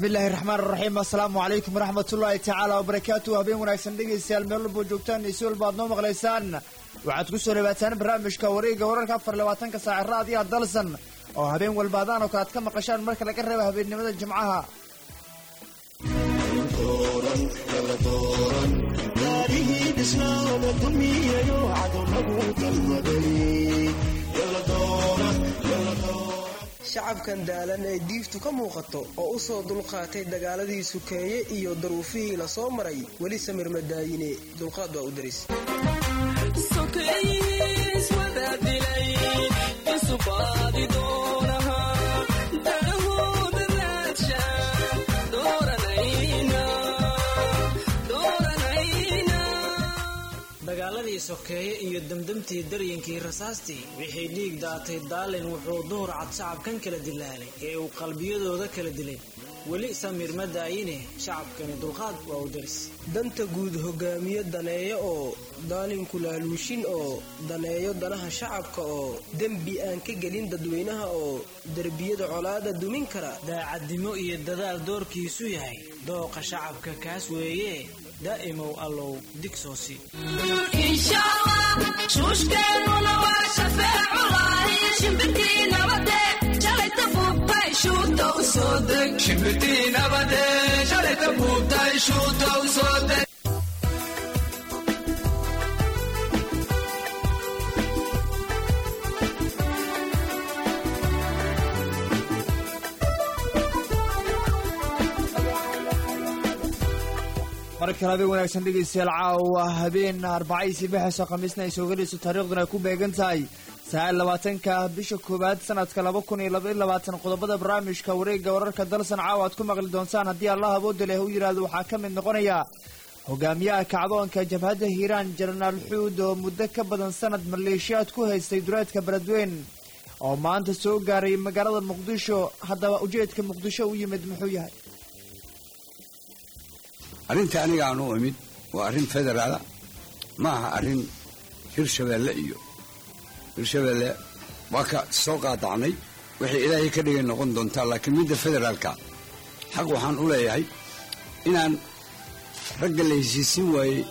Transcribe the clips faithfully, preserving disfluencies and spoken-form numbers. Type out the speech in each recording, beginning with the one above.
بسم الله الرحمن الرحيم السلام عليكم ورحمة الله تعالى وبركاته هبين وناكسن dhegeystayaal meel walba joogtaan iyo suul baad noo maqlaysaan waxaad ku soo dhawaataan barnaamijka wareega wararka afar iyo labaatanka saac raadiyaha dalsan oo habeen walbaadaan oo kala ka maqashaan marka laga reebo habeenimada jimcaha shacabkan daalan ee diiftu ka muuqato oo u soo dulqaatay dagaaladii sukeeye iyo daruufihii la soo maray weli samir madaayine dulqaad waa u daris dagaaladii sokeeye iyo damdamtii daryankii rasaastii wixii dhiig daatay daalin wuxuu duhur cad shacabkan kala dilaalay ee uu qalbiyadooda kala dilay weli samir madaayine shacabkani dulqaad waa u daris danta guud hogaamiye daneeyo oo daalinku laaluushin oo daneeyo danaha shacabka oo dembi aan ka gelin dadweynaha oo derbiyada colaada dumin kara daacadnimo iyo dadaal doorkiisu yahay dooqa shacabka kaas weeye daa'imow allow digsoosi shuushkeenuna waa shafeeculahi shimbirtii nabade shalayta buubtay shuuta u soo deg shimbirtii nabade shalayta buubtay shuuta u soo deg marka habeen wanaagsan dhegeystayaal caawa habeen arbacaysi bixisa khamiisna ay soo galayso taariikhduna ay ku beegan tahay sagaal iyo labaatanka bisha koowaad sanadka laba kun iyo laba iyo labaatan qodobada barnaamijka wareegga wararka dalsan caawa aad ku maqli doontaan haddii allah awoodda leh u yidhaahdo waxaa ka mid noqonaya hogaamiyaha kacdoonka jabhadda hiiraan jenaraal xuud oo muddo ka badan sanad maleeshiyaad ku haystay duleedka beledweyn oo maanta soo gaaray magaalada muqdisho haddaba ujeedka muqdisho u yimid muxuu yahay arrinta aniga aan u imid waa arrin federaala ma aha arrin hirshabeelle iyo hirshabeelle waa ka soo qaadacnay waxay ilaahay ka dhigay noqon doontaa laakiin midda federaalka xaq waxaan u leeyahay inaan ragga la heshiisin waayey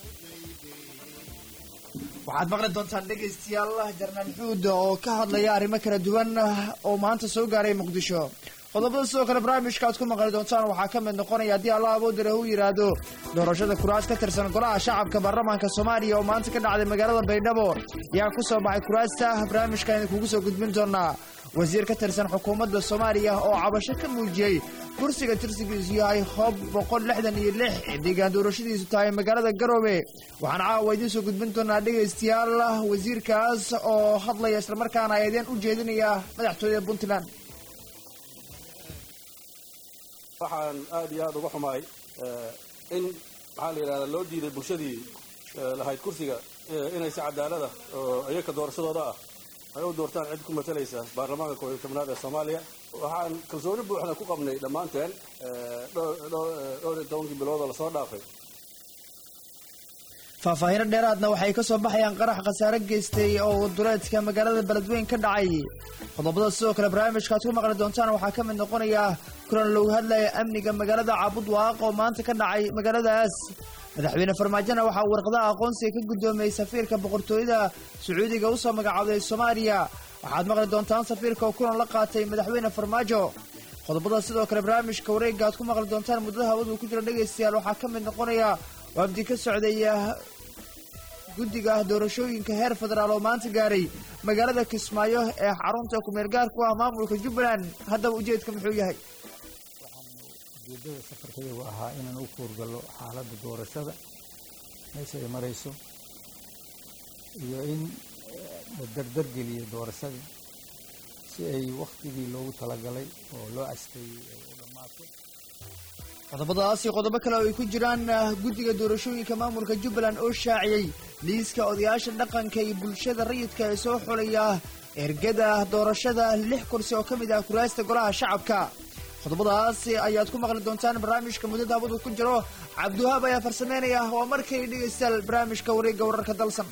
waxaad maqli doontaan dhegaystayaal jenaraal xuud oo ka hadlaya arrimo kala duwan oo maanta soo gaaray muqdisho qodobada sidoo kale barnaamijka aad ku maqli doontaan waxaa ka mid noqonaya haddii allah awoodda leh uu yidhaahdo doorashada kuraas ka tirsan golaha shacabka baarlamaanka soomaaliya oo maanta ka dhacday magaalada baydhabo yaa ku soo baxay kuraasta barnaamijkan idinkugu soo gudbin doonaa wasiir ka tirsan xukuumadda soomaaliya oo cabasho ka muujiyey kursiga tirsigiisu yahay hoob boqol lixdan iyo lix deegaan doorashadiisu tahay magaalada garoobe waxaan caawa idiin soo gudbin doonaa dhegaystayaal wasiirkaas oo hadlaya islamarkaana eedeen u jeedinaya madaxtooyada puntland waxaan aad iyo aad uga xumaay in maxaa la yidhahdaa loo diiday bulshadii lahayd kursiga inay si cadaalada oo iyaka doorashadooda ah ay u doortaan cid ku matalaysa baarlamaanka koob iyo tobnaad ee soomaaliya waxaan kalsooni buuxda ku qabnay dhammaanteen dhowr iyo tobankii bilood oo lasoo dhaafay faahfaahino dheeraadna waxay ka soo baxayaan qarax khasaare geystay oo duleedka magaalada beledweyn ka dhacay qodobada sidoo kale barnaamijka aad ku maqli doontaan waxaa ka mid noqonaya kulan loogu hadlaya amniga magaalada caabud waaq oo maanta ka dhacay magaaladaas madaxweyne farmaajona waxaa warqadaha aqoonsiga ka guddoomiyey safiirka boqortooyada sacuudiga u soo magacaabay soomaaliya waxaad maqli doontaan safiirka oo kulan la qaatay madaxweyne farmaajo qodobada sidoo kale barnaamijka wareegga aad ku maqli doontaan muddada hawadu ku jira dhegaystayaal waxaa ka mid noqonaya wafdi ka socdaya guddiga doorashooyinka heer federaal oo maanta gaaray magaalada kismaayo ee xarunta ku-meel gaarku ah maamulka jubbaland haddaba ujeedka muxuu yahay ujeedada safarkaygu ahaa inaan u kuurgallo xaaladda doorashada meesha ay marayso iyo in la dardargeliyo doorashadii si ay wakhtigii loogu talagalay oo loo casteeyey ay u dhammaato qodobadaas iyo qodobo kale oo ay ku jiraan guddiga doorashooyinka maamulka jubbaland oo shaaciyey liiska odayaasha dhaqanka iyo bulshada rayidka ee soo xulaya ergada doorashada lix kursi oo ka mid ah kuraasta golaha shacabka qodobadaas ayaad ku maqli doontaan barnaamijka muddada hawadu ku jiro cabdiwahaab ayaa farsameynaya waa markay dhegaystayaal barnaamijka wareegga wararka dalsan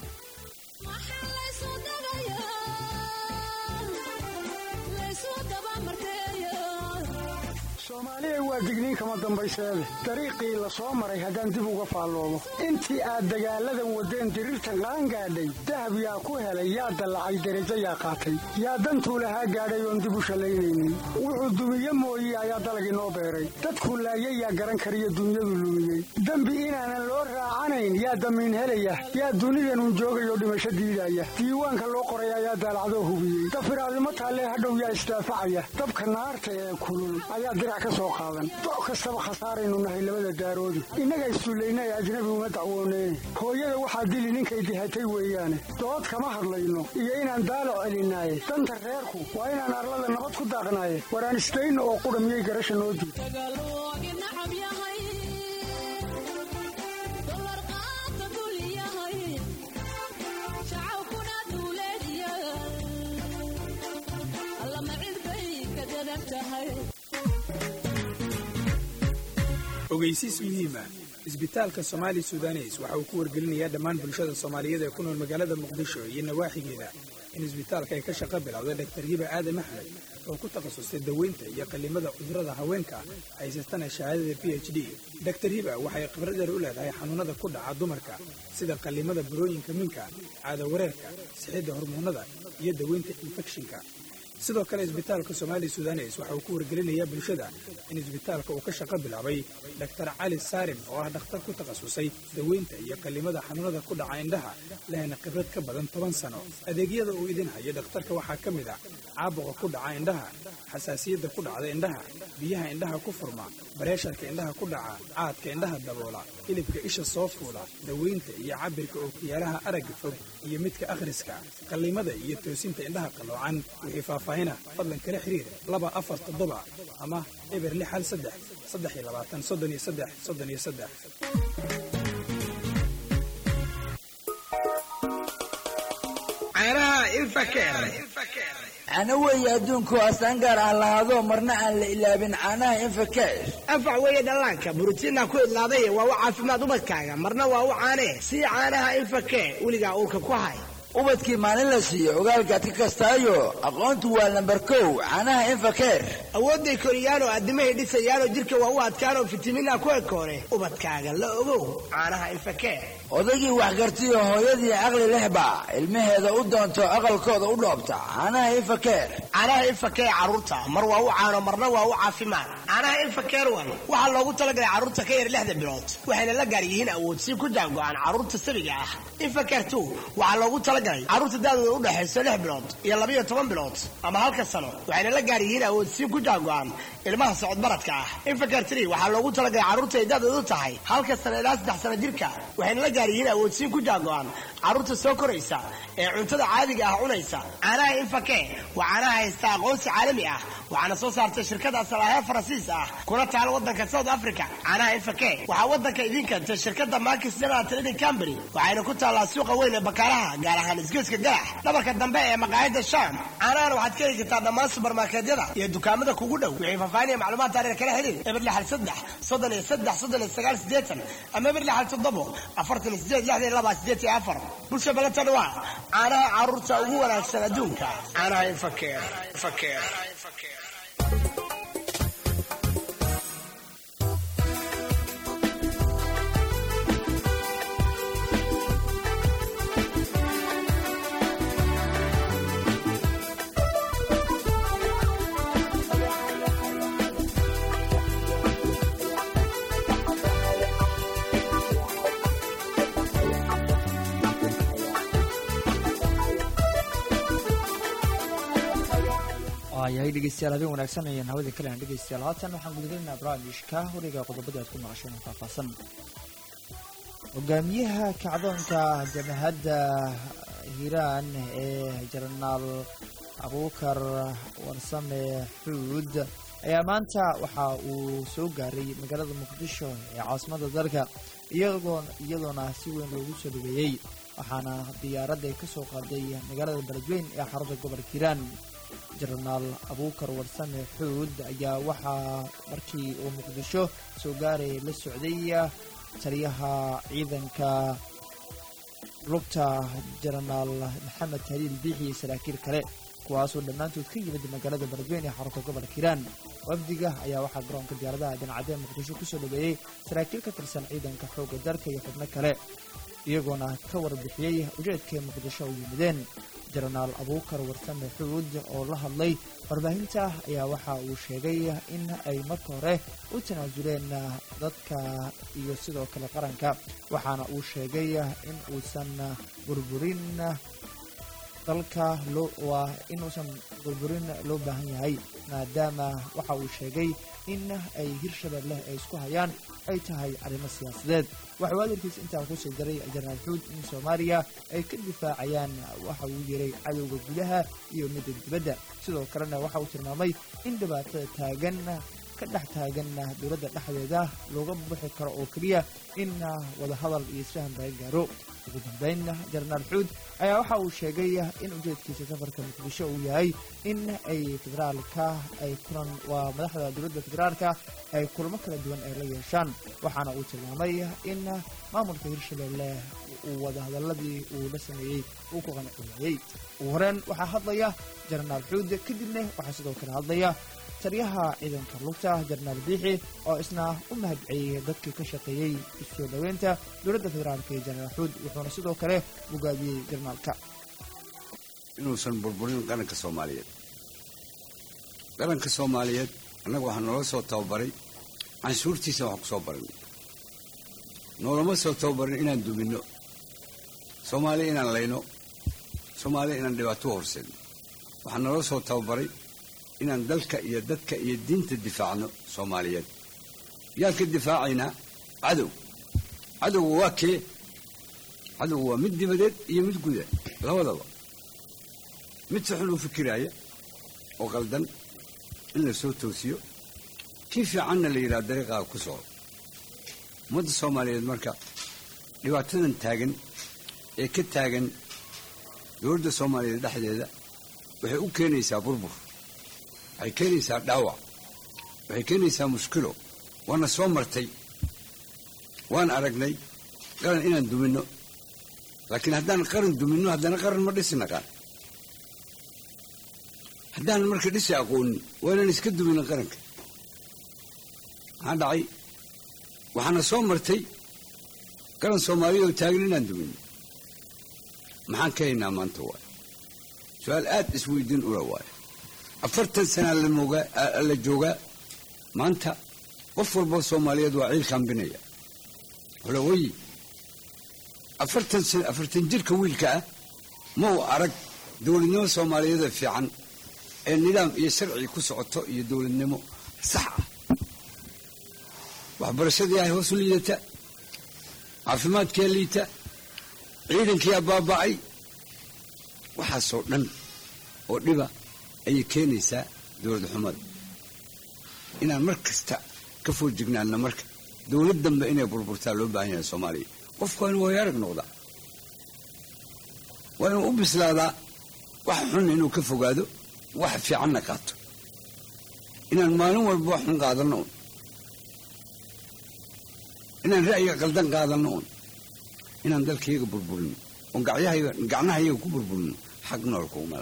soomaaliya waa digniin kama dambayseede dariiqii la soo maray haddaan dib uga faalloobo intii aad dagaaladan wadeen diriirta qaan gaadhay dahab yaa ku helay yaa dallacay derajo yaa qaatay yaa dantuu lahaa gaadhay oon dib u shallaynaynin wuxuu dumiye mooye ayaa dalagii noo beeray dadkuu laayay yaa garan kariyo dunyadu lumiyey dembi inaanan loo raacanayn yaa damiin helaya yaa dunidanun joogayoo dhimasho diidaya diiwaanka loo qoray ayaa daalacdoo hubiyey dafiraadimo taallee hadhow yaa isdaafacaya dabka naarta ee kulul ayaa dirac ka soo qaadan doc kastaba khasaaraynu nahay labada daaroodi innaga issullayna ee ajnabi uma dacwooneen hooyada waxaa dili ninkay dihatay weeyaane dood kama hadlayno iyo inaan daalo celinaaye danta reerku waa inaan arlada nabad ku daaqnaaye waraan isdayno oo qudha miyay garasha noo diid ogeysiis muhiima isbitaalka Soomaali Suudaneys waxa uu ku wargelinayaa dhammaan bulshada Soomaaliyeed ee ku nool magaalada Muqdisho iyo nawaaxigeeda in isbitaalka ay ka shaqo bilowday Dr. Hiba Aadan Axmed oo ku takhasusay daweynta iyo qalliimada cudurrada haweenka haysatana shahaadada P H D. Dr. Hiba waxay khibrad dheer u leedahay xanuunada ku dhaca dumarka sida qalliimada burooyinka minka, caado wareerka, sixidda hormoonada iyo daweynta infekshinka. sidoo kale isbitaalka Soomaali Suudaneys waxa uu ku wargelinayaa bulshada in isbitaalka uu ka shaqo bilaabay Dr. Cali Saarim oo ah dhakhtar ku takhasusay daweynta iyo qalliimada xanuunada ku dhaca indhaha lehna khibrad ka badan toban sano. adeegyada uu idin hayo dhakhtarka waxaa ka mid ah caabuqa ku dhaca indhaha, xasaasiyadda ku dhacda indhaha, biyaha indhaha ku furma, bareesharka indhaha ku dhaca, caadka indhaha daboola, hilibka isha soo fuula, daweynta iyo cabirka ookiyaalaha aragga fog iyo midka akhriska, qalliimada iyo toosinta indhaha qaloocan. wixii faahfaahina fadlan kala xiriir laba afar toddoba ama eber lix hal saddex saddex iyo labaatan soddon iyo saddex soddon iyo saddex. caanaha Infakeer ana weeye adduunku astaan gaar ah lahaado marna aan la ilaabin caanaha Infakeer. anfac weeye dhallaanka borotiinna ku idlaaday waa u caafimaad ubadkaaga marna waa u caanee si caanaha Infakeer weligaa uurka ku hay ubadkii maalin la siiyo ogaalkaad ka kastaayo aqoontu waa lambar kow caanaha Infakeer. awooday koriyaan oo addimay dhisayaan oo jirka waa u adkaan oo fitamiinna ku ekoore ubadkaaga la ogow caanaha Infakeer. odaygii wax gartay oo hooyadii caqli lehba ilmaheeda u doonto aqalkooda u dhoobta caanaha Infakeer. caanaha Infakeer carruurta mar waa u caano marna waa u caafimaad. caanaha Infakeer wan waxaa loogu talagalay carruurta ka yar lixda bilood waxayna la gaar yihiin awood si ku jaango'an carruurta sabiga ah. Infakeer two waxaa loogu talagalay carruurta daadooda u dhaxayso lix bilood iyo laba iyo toban bilood ama halka sano waxayna la gaar yihiin awood si ku jaango'an ilmaha socod baradka ah. Infakeer three waxaa loogu talagalay carruurta daadoodu tahay halka sano ilaa saddex sano jirka waxayna la gaar yihiin awood si ku jaango'an carruurta soo koraysa ee cuntada caadiga ah cunaysa. caanaha Infakeer waa caanaha haysta aqoonsi caalami ah waxaana soo saartay shirkadda Salaahe Faransiis ah kuna taal wadanka South Africa. caanaha Infakeer waxaa wadanka idin keentay shirkadda Marcus General Trading Company waxayna ku taalaa suuqa weyn ee Bakaaraha gaar ahaan isgoyska Galax dhabarka dambe ee maqaayadda Sham. caanahan waxaad ka heli kartaa dhammaan supermarketyada iyo dukaamada kugu dhow. wixii faahfaahin iyo macluumaad taariikh kala xiriir eber lix hal saddex soddon iyo saddex soddon iyo sagaal siddeetan ama eber lix hal toddobo afartan iyo siddeed lixdan iyo laba siddeed iyo afar. bulsha balantana waa caanaha carruurta ugu wanaagsan adduunka. caanaha Infakeer. Infakeer. yahay dhegeystayaal habeen wanaagsan ayaan hawada kale aan dhegeystayaal haatan waxaan gudagelaynaa barnaamijka horiga qodobada aad ku maqasheen faahfaahsan. hogaamiyaha kacdoonka jamhadda hiiraan ee jenaraal abuukar warsame xuud ayaa maanta waxa uu soo gaaray magaalada muqdisho ee caasimadda dalka iyadoona si weyn loogu soo dhaweeyey waxaana diyaaradda ka soo qaaday magaalada beledweyn ee xarunta gobolka hiiraan. jenaraal abuukar warsame xuud ayaa waxaa markii uu muqdisho soo gaaray la socday taliyaha ciidanka lugta jenaraal maxamed haliil biixi iyo saraakiil kale kuwaasoo dhammaantood ka yimid magaalada beledweyne ee xarunta gobolka hiiraan wafdiga ayaa waxaa garoonka diyaaradaha dhinacadee muqdisho kusoo dhaweeyey saraakiil ka tirsan ciidanka xoogga dalka iyo xubno kale iyagoona ka warbixiyey ujeedkay muqdisho u yimideen jenaraal abuukar warsame xuud oo la hadlay warbaahinta ayaa waxa uu sheegay in ay marka hore u tanaasuleen dadka iyo sidoo kale qaranka waxaana uu sheegay in uusan burburin dalka loo waa inuusan burburin loo baahan yahay maadaama waxa uu sheegay in ay hirshabeelle ay isku hayaan ay tahay arrimo siyaasadeed waxuu hadalkiisa intaa kusoo daray jenaraal xuud in soomaaliya ay ka difaacayaan waxa uu yiray cadowga gudaha iyo midda dibadda sidoo kalena waxa uu tilmaamay in dhibaatada taagan ka dhex taagan dowladda dhexdeeda looga bixi karo oo keliya in wadahadal iyo isfahan laga gaaro ugu dambeyn jenaraal xuud ayaa waxa uu sheegay in ujeedkiisa safarka muqdisho uu yahay in ay federaalka ay kulan waa madaxda dowladda federaalka ay kulamo kala duwan ay la yeeshaan waxaana uu tilmaamay in maamulka hirshabeelle uu wadahadaladii uu la sameeyey uu ku qanci waayey ugu horeen waxaa hadlaya jenaraal xuud kadibna waxaa sidoo kale hadlaya taliyaha ciidanka lugta jenaraal biixi oo isna u mahadceliyey dadkii ka shaqeeyey isoo dhoweynta dowladda federaalka ee jenaraal xuud wuxuuna sidoo kale bogaadiyey jenaraalka inuusan burburin qaranka soomaaliyeed qaranka soomaaliyeed annaga waxaa noola soo tababaray canshuurtiisa waxaan ku soo baranay noolama soo tababarin inaan duminno soomaaliya inaan layno soomaaliya inaan dhibaato horseedno waxaa noola soo tababaray inaan dalka iyo dadka iyo diinta difaacno soomaaliyeed yaan ka difaacaynaa cadow cadowga waa kee cadowga waa mid dibadeed iyo mid guda labadaba mid si xun u fikiraaya oo qaldan in la soo toosiyo kii fiicanna la yidhaha dariiqaa ku soco ummadda soomaaliyeed marka dhibaatadan taagan ee ka taagan dowladda soomaaliyeed dhexdeeda waxay u keenaysaa burbur waxay keenaysaa dhaawac waxay keenaysaa mushkilo waana soo martay waan aragnay qaran inaan duminno laakiin haddaan qaran duminno haddana qaran ma dhisi naqaan haddaan marka dhisi aqoonin waa inaan iska duminno qaranka maxaa dhacay waxaana soo martay qaran soomaaliya oo taagan inaan duminno maxaan ka haynaa maanta waay su-aal aad isweydiin ula waayo afartan sanaa la joogaa maanta qof walba soomaaliyeed waa ciil kaambinaya holawayi afartan afartan jirka wiilka ah ma uu arag dowladnimo soomaaliyeeda fiican ee nidaam iyo sharci ku socoto iyo dowladnimo sax ah waxbarashadii ay hoos u liidata caafimaadkee liita ciidankiiaa baaba'ay waxaasoo dhan oo dhiba ayay keenaysaa dowlad xumada inaan mar kasta ka foojignaanna marka dowlad dambe inay burburtaa loo baahan yahay soomaaliya qofku waa inuu wayaarag noqdaa waa inuu u bislaadaa wax xun inuu ka fogaado wax fiicanna qaato inaan maalin walba wax xun qaadanno un inaan ra'yiga qaldan qaadanno un inaan dalkayaga burburino oon gacnahayaga ku burburino xaq noolkuumala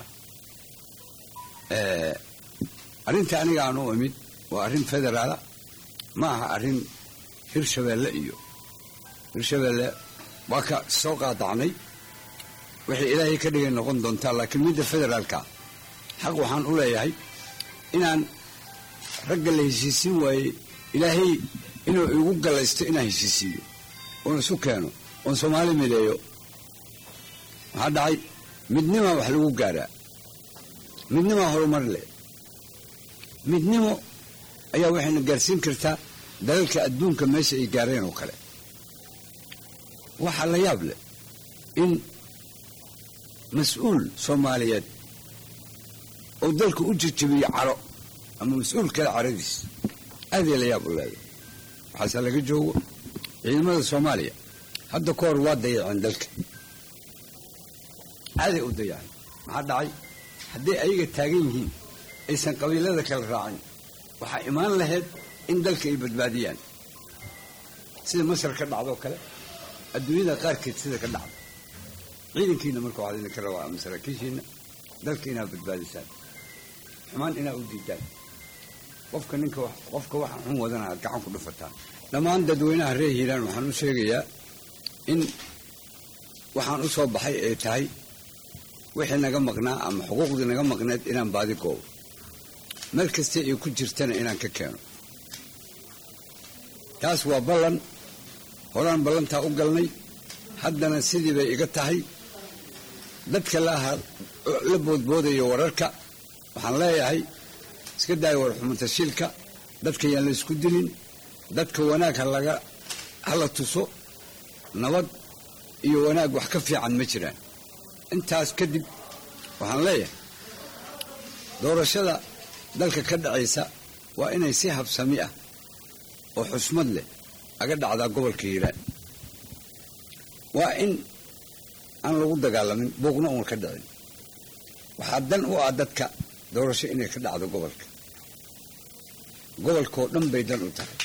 arrinta aniga aan u imid waa arrin federaala ma aha arrin hirshabeelle iyo hirshabeelle waa ka soo qaadacnay waxay ilaahay ka dhigay noqon doontaa laakiin midda federaalka xaq waxaan u leeyahay inaan ragga la heshiisiin waayey ilaahay inuu igu gallaysto inaan heshiisiiyo oon isu keeno oon soomaali mideeyo maxaa dhacay midnimaa wax lagu gaaraa midnimaa horumar leh midnimo ayaa waxayna gaarsiin kartaa dalalka adduunka meesha ay gaareen oo kale waxaa la yaab leh in mas-uul soomaaliyeed oo dalka u jejebiyo caro ama mas-uul kale caradiis aaday la yaab u leeday waxaase laga joogo ciidamada soomaaliya hadda ka hor waa dayaceen dalka aaday u dayaceen maxaa dhacay hadday ayaga taagan yihiin aysan qabiilada kala raacin waxaa imaan lahayd in dalka ay badbaadiyaan sida masar ka dhacdoo kale adduunyada qaarkeed sida ka dhacda ciidankiina marka waxaa idinka rabaa ama saraakiishiina dalka inaad badbaadisaan xumaan inaad u diidaan qofka ninka qofka waxa xun wadana aad gacan ku dhufataan dhammaan dadweynaha reer hiiraan waxaan u sheegayaa in waxaan u soo baxay ay tahay wixii naga maqnaa ama xuquuqdii naga maqneed inaan baadi goobo meel kasta ay ku jirtana inaan ka keeno taas waa ballan horaan ballantaa u galnay haddana sidii bay iga tahay dadka la boodboodayo wararka waxaan leeyahay iska daaya warxumatashiilka dadka yaan la isku dilin dadka wanaag halaga hala tuso nabad iyo wanaag wax ka fiican ma jiraan intaas kadib waxaan leeyahay doorashada dalka ka dhacaysa waa inay si habsami ah oo xusmad leh aga dhacdaa gobolka hiiraan waa in aan lagu dagaalamin buuqna uun ka dhicin waxaa dan u ah dadka doorasho inay ka dhacdo gobolka gobolkaoo dhan bay dan u tahay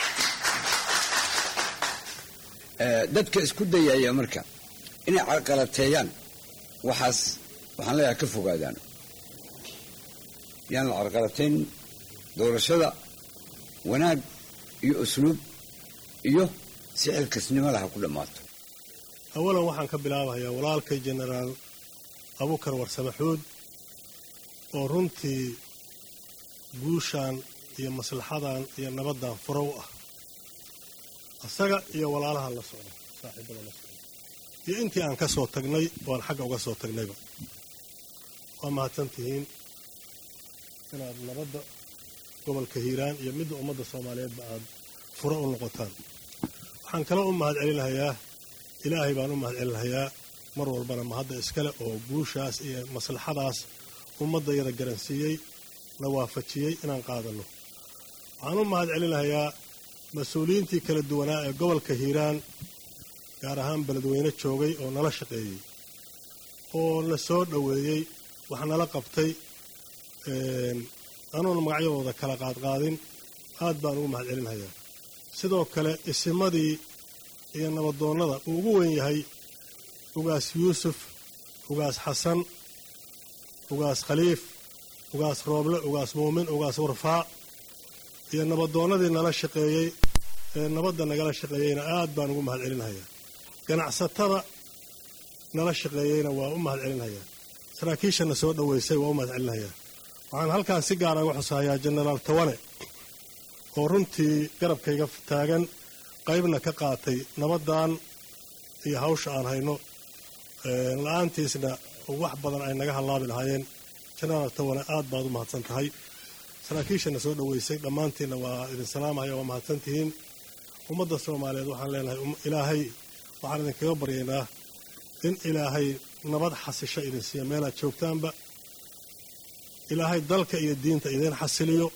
dadka isku dayaya marka inay carqalateeyaan waxaas waxaan leeyahay ka fogaadaan yaan la carqalatayn doorashada wanaag iyo usluub iyo si xilkasnimo laha ku dhammaato awalan waxaan ka bilaabayaa walaalkay jenaraal abukar warsame xuud oo runtii guushaan iyo maslaxadan iyo nabaddan furow ah asaga iyo walaalaha la socda saaxiibada la socda iyo intii aan ka soo tagnay waan xagga uga soo tagnayba waa mahadsan tihiin inaad nabadda gobolka hiiraan iyo midda ummadda soomaaliyeedba aad furo u noqotaan waxaan kaloo u mahad celinahayaa ilaahay baan u mahad celinahayaa mar walbana mahadda iskale oo guushaas iyo maslaxadaas ummaddayada garansiiyey na waafajiyey inaan qaadanno waxaan u mahad celinahayaa mas-uuliyiintii kala duwanaa ee gobolka hiiraan gaar ahaan beledweyne joogay oo nala shaqeeyey oo na soo dhoweeyey wax nala qabtay anuuna magacyadooda kala qaadqaadin aad baan ugu mahad celinahayaa sidoo kale isimadii iyo nabadoonnada uu ugu weyn yahay ugaas yuusuf ugaas xasan ugaas khaliif ugaas rooble ugaas muumin ugaas warfaa iyo nabadoonnadii nala shaqeeyey ee nabadda nagala shaqeeyeyna aad baan ugu mahad celinahayaa ganacsatada nala shaqeeyeyna waa u mahad celinahayaa saraakiishana soo dhoweysay waa u mahad celinahayaa waxaan halkaan si gaara uga xusahayaa jenaraal tawane oo runtii garabkayga taagan qaybna ka qaatay nabaddan iyo hawsha aan hayno la-aantiisna wax badan ay naga hallaabi lahaayeen jenaraal tawane aad baad u mahadsan tahay saraakiishana soo dhoweysay dhammaantiinna waa idin salaamahaya waa mahadsan tihiin ummadda soomaaliyeed waxaan leenahay ilaahay waxaan idinkaga baryaynaa in ilaahay nabad xasisho idin siiya meelaad joogtaanba ilaahay dalka iyo diinta idin xasiliyo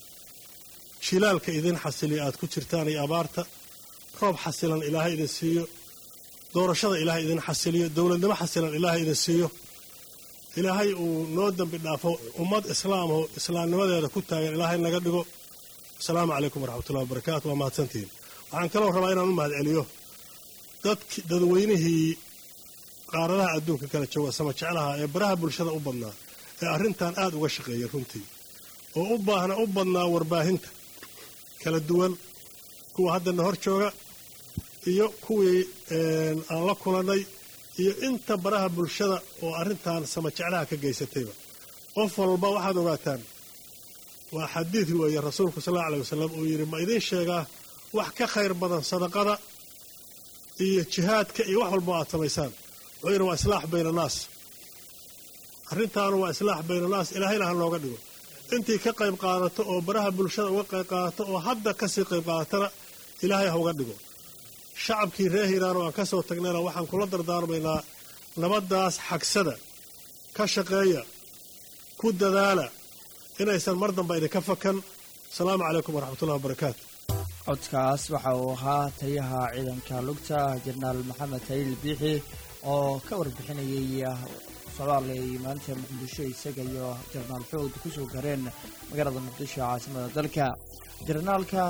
jilaalka idin xasiliyo aad ku jirtaan iyo abaarta roob xasilan ilaahay idin siiyo doorashada ilaahay idin xasiliyo dowladnimo xasilan ilaahay idin siiyo ilaahay uu noo dembi dhaafo ummad islaamho islaamnimadeeda ku taagan ilaahay naga dhigo asalaamu calaykum waraxmatullahi wabarakaatu waa mahadsantihiin waxaan kaloo rabaa inaan u mahad celiyo dadk dadweynihii qaaradaha adduunka kala jooga sama jeclaha ee baraha bulshada u badnaa ee arrintan aad uga shaqeeyay runtii oo u baahna u badnaa warbaahinta kala duwan kuwa haddana hor jooga iyo kuwii aan la kulannay iyo inta baraha bulshada oo arrintan sama jeclaha ka geysatayba qof walba waxaad ogaataan waa xadiid weeye rasuulku sal alla alay wasalam uu yidhi ma idiin sheegaa wax ka khayr badan sadaqada iyo jihaadka iyo wax walba aad samaysaan wuxuu yidhi waa islaax bayna naas arrintaanu waa islaax bayna naas ilaahayna ha nooga dhigo intii ka qayb qaadato oo baraha bulshada uga qayb qaadato oo hadda kasii qayb qaadatana ilaahay ha uga dhigo shacabkii reer hiiraan oo aan ka soo tagnayna waxaan kula dardaarmaynaa nabaddaas xagsada ka shaqeeya ku dadaala inaysan mar damba idinka fakan asalaamu calaykum waraxmatullahi wabarakaatu codkaas waxa uu ahaa taliyaha ciidanka lugta jenaraal maxamed haliil biixi oo ka warbixinayay socdaal ay maanta muqdisho isaga iyo jenaraal xoogda kusoo gareen magaalada muqdisho caasimada dalka jenaraalka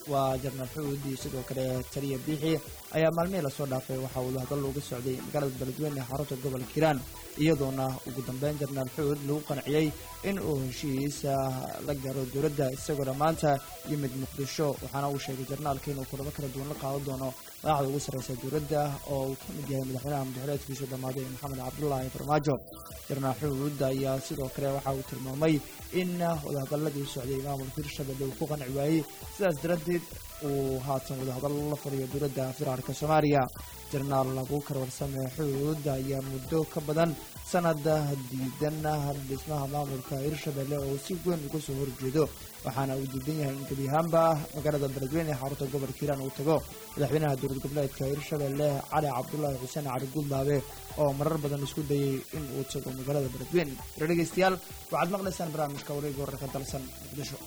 waa jarnaal xuud iyo sidoo kale taliya biixi ayaa maalmihii lasoo dhaafay waxaa wadahadal looga socday magaalada beledweyne ee xarunta gobolka hiiraan iyadoona ugu dambeyn jarnaal xuud lagu qanciyey in uu heshiisa la garo dowladda isagoona maanta yimid muqdisho waxaana uu sheegay jarnaalka inuu kulamo kala duwan la qaadan doono madaxda ugu sarreysa dowladda oo uu ka mid yahay madaxweynaha madaxweyneedkiisu dhammaaday maxamed cabdullaahi farmaajo jarnaal xuud ayaa sidoo kale waxa uu tilmaamay in wadahadaladii socday maamulka hirshabelle uu ku qanci waayey sidaas daraaddeed uu haatan wadahadal la furiyo dowladda federaalka soomaaliya jarnaal lagu karwarsame xuud ayaa muddo ka badan sanada diidan dhismaha maamulka hirshabelle oo si weyn uga soo horjeedo waxaana uu diidan yahay in gebi ahaanba magaalada beledweyne ee xarunta gobolka hiiraan uu tago madaxweynaha dowlad goboleedka hirshabelle cali cabdullaahi xuseen cali guudlaabe oo marar badan isku dayay in uu tago magaalada beledweyne ira dhegeystayaal waxaad maqlaysaan barnaamijka wareega wararka dalsan muqdisho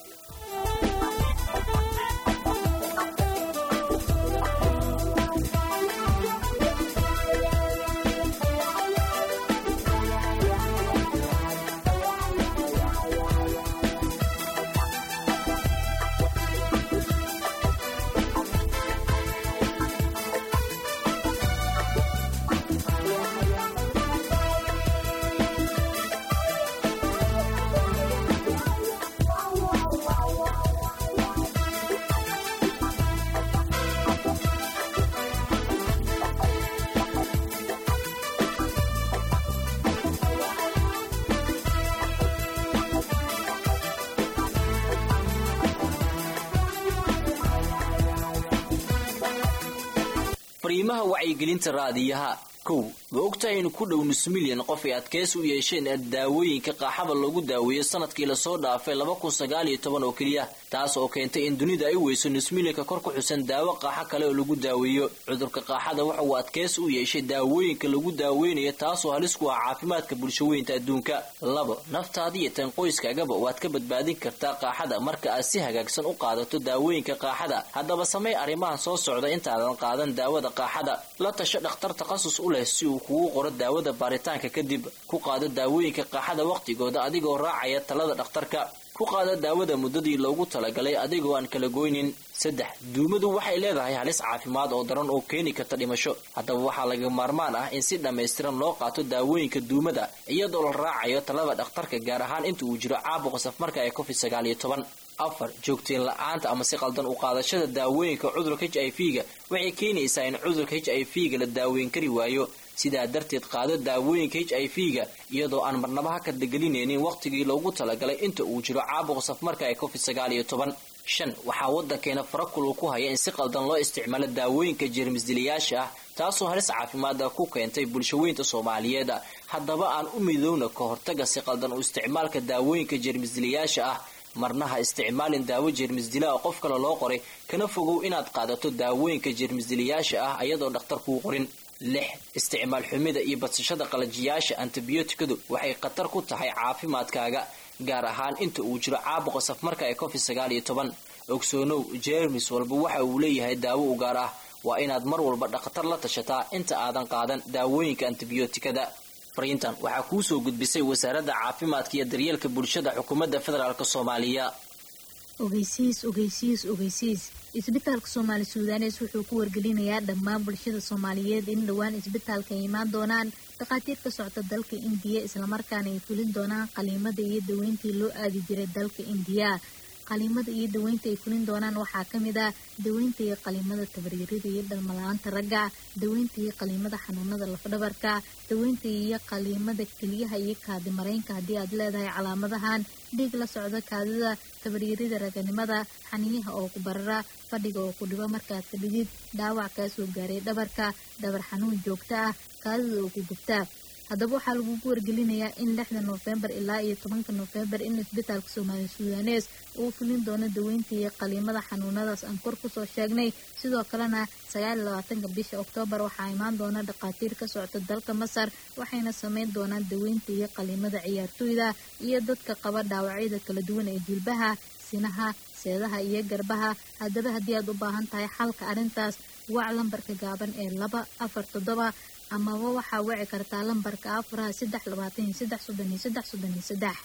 fariimaha wacyigelinta raadiyaha kow ma ogtahay in ku dhow nus milyan qof ay adkaysi u yeesheen daawooyinka qaaxada lagu daaweeyo sanadkii lasoo dhaafay laba kun sagaal iyo toban oo keliya taas oo keentay in dunida ay weyso nus milyanka kor ku xusan daawo qaaxo kale oo lagu daaweeyo cudurka qaaxada waxa uu adkaysi u yeeshay daawooyinka lagu daaweynayo taasoo halis ku ah caafimaadka bulshaweynta adduunka labo naftaada iyo tan qoyskaagaba waad ka badbaadin kartaa qaaxada marka aad si hagaagsan u qaadato daawooyinka qaaxada haddaba samey arrimahan soo socda intaadan qaadan daawada qaaxada la tasho dhakhtar takhasus u leh si uu kugu qoro daawada baaritaanka kadib ku qaado daawooyinka qaaxada waqtigooda adigoo raacaya talada dhakhtarka ku qaada daawada muddadii loogu talagalay adigoo aan kala goynin saddex duumadu waxay leedahay halis caafimaad oo daran oo keeni karta dhimasho haddaba waxaa laga maarmaan ah in si dhammaystiran loo qaato daawooyinka duumada iyadoo la raacayo talada dhakhtarka gaar ahaan inta uu jiro caabuqa safmarka ee covid sagaal iyo toban afar joogteen la-aanta ama si qaldan u qaadashada daawooyinka cudurka h i v-ga waxay keenaysaa in cudurka h i v-ga la daaweyn kari waayo sidaa darteed qaado daawooyinka h i v-ga iyadoo aan marnaba ha ka degelinaynin waqtigii loogu talagalay inta uu jiro caabuqa safmarka ee covid sagaal iyo toban shan waxaa waddankeena farakul uu ku haya in si qaldan loo isticmaalo daawooyinka jeermisdilayaasha ah taasoo halis caafimaada ku keentay bulshaweynta soomaaliyeed haddaba aan u midowna ka hortaga si qaldan u isticmaalka daawooyinka jeermisdilayaasha ah marna ha isticmaalin daawo jeermisdila oo qof kale loo qoray kana fogow inaad qaadato daawooyinka jeermisdilayaasha ah ayadoo dhakhtar kuu qorin lix isticmaal xumida iyo badsashada qalajiyaasha antibiyootikadu waxay khatar ku tahay caafimaadkaaga gaar ahaan inta uu jiro caabuqa safmarka ee covid sagaal iyo toban ogsoonow jeermis walba waxa uu leeyahay daawo u gaar ah waa inaad mar walba dhakhtar la tashataa inta aadan qaadan daawooyinka antibiyootikada fariintan waxaa kuu soo gudbisay wasaaradda caafimaadka iyo daryeelka bulshada xukuumadda federaalk soomaaliya ogeysiis ogeysiis ogeysiis isbitaalka soomaali suudanes wuxuu ku wargelinayaa dhammaan bulshada soomaaliyeed in dhowaan isbitaalka ay imaan doonaan dhakhaatiir ka socda dalka indiya islamarkaana ay fulin doonaan qaliimada iyo daweyntii loo aadi jiray dalka indiya qaliimada iyo daweynta ay fulin doonaan waxaa ka mid ah daweynta iyo qaliimada tabaryarida iyo dhalmala-aanta ragga daweynta iyo qaliimada xanuunada lafdhabarka daweynta iyo qaliimada keliyaha iyo kaadi mareynka haddii aad leedahay calaamadahan dhiig la socda kaadida tabaryarida raganimada xaniyaha oo ku barara fadhiga oo ku dhibo markaad fadhidid dhaawac kaa soo gaaray dhabarka dhabar xanuun joogto ah kaadida oo ku gubtaa haddaba waxaa lagugu wargelinayaa in lixda noofembar ilaa iyo tobanka noofembar in isbitaalka soomaali suudanes uu fulin doono daweynta iyo qaliimada xanuunadaas aan kor kusoo sheegnay sidoo kalena sagaal iyo labaatanka bisha oktoobar waxaa imaan doona dhakhaatiir ka socda dalka masar waxayna sameyn doonaan daweynta iyo qaliimada ciyaartooyda iyo dadka qaba dhaawacyada kala duwan ee jilbaha sinaha seedaha iyo garbaha haddaba haddii aad u baahan tahay xalka arrintaas wac lambarka gaaban ee laba afar toddoba amaba waxaa wici kartaa lambarka afaraha saddex labaatan iyo saddex soddon iyo saddex soddon iyo saddex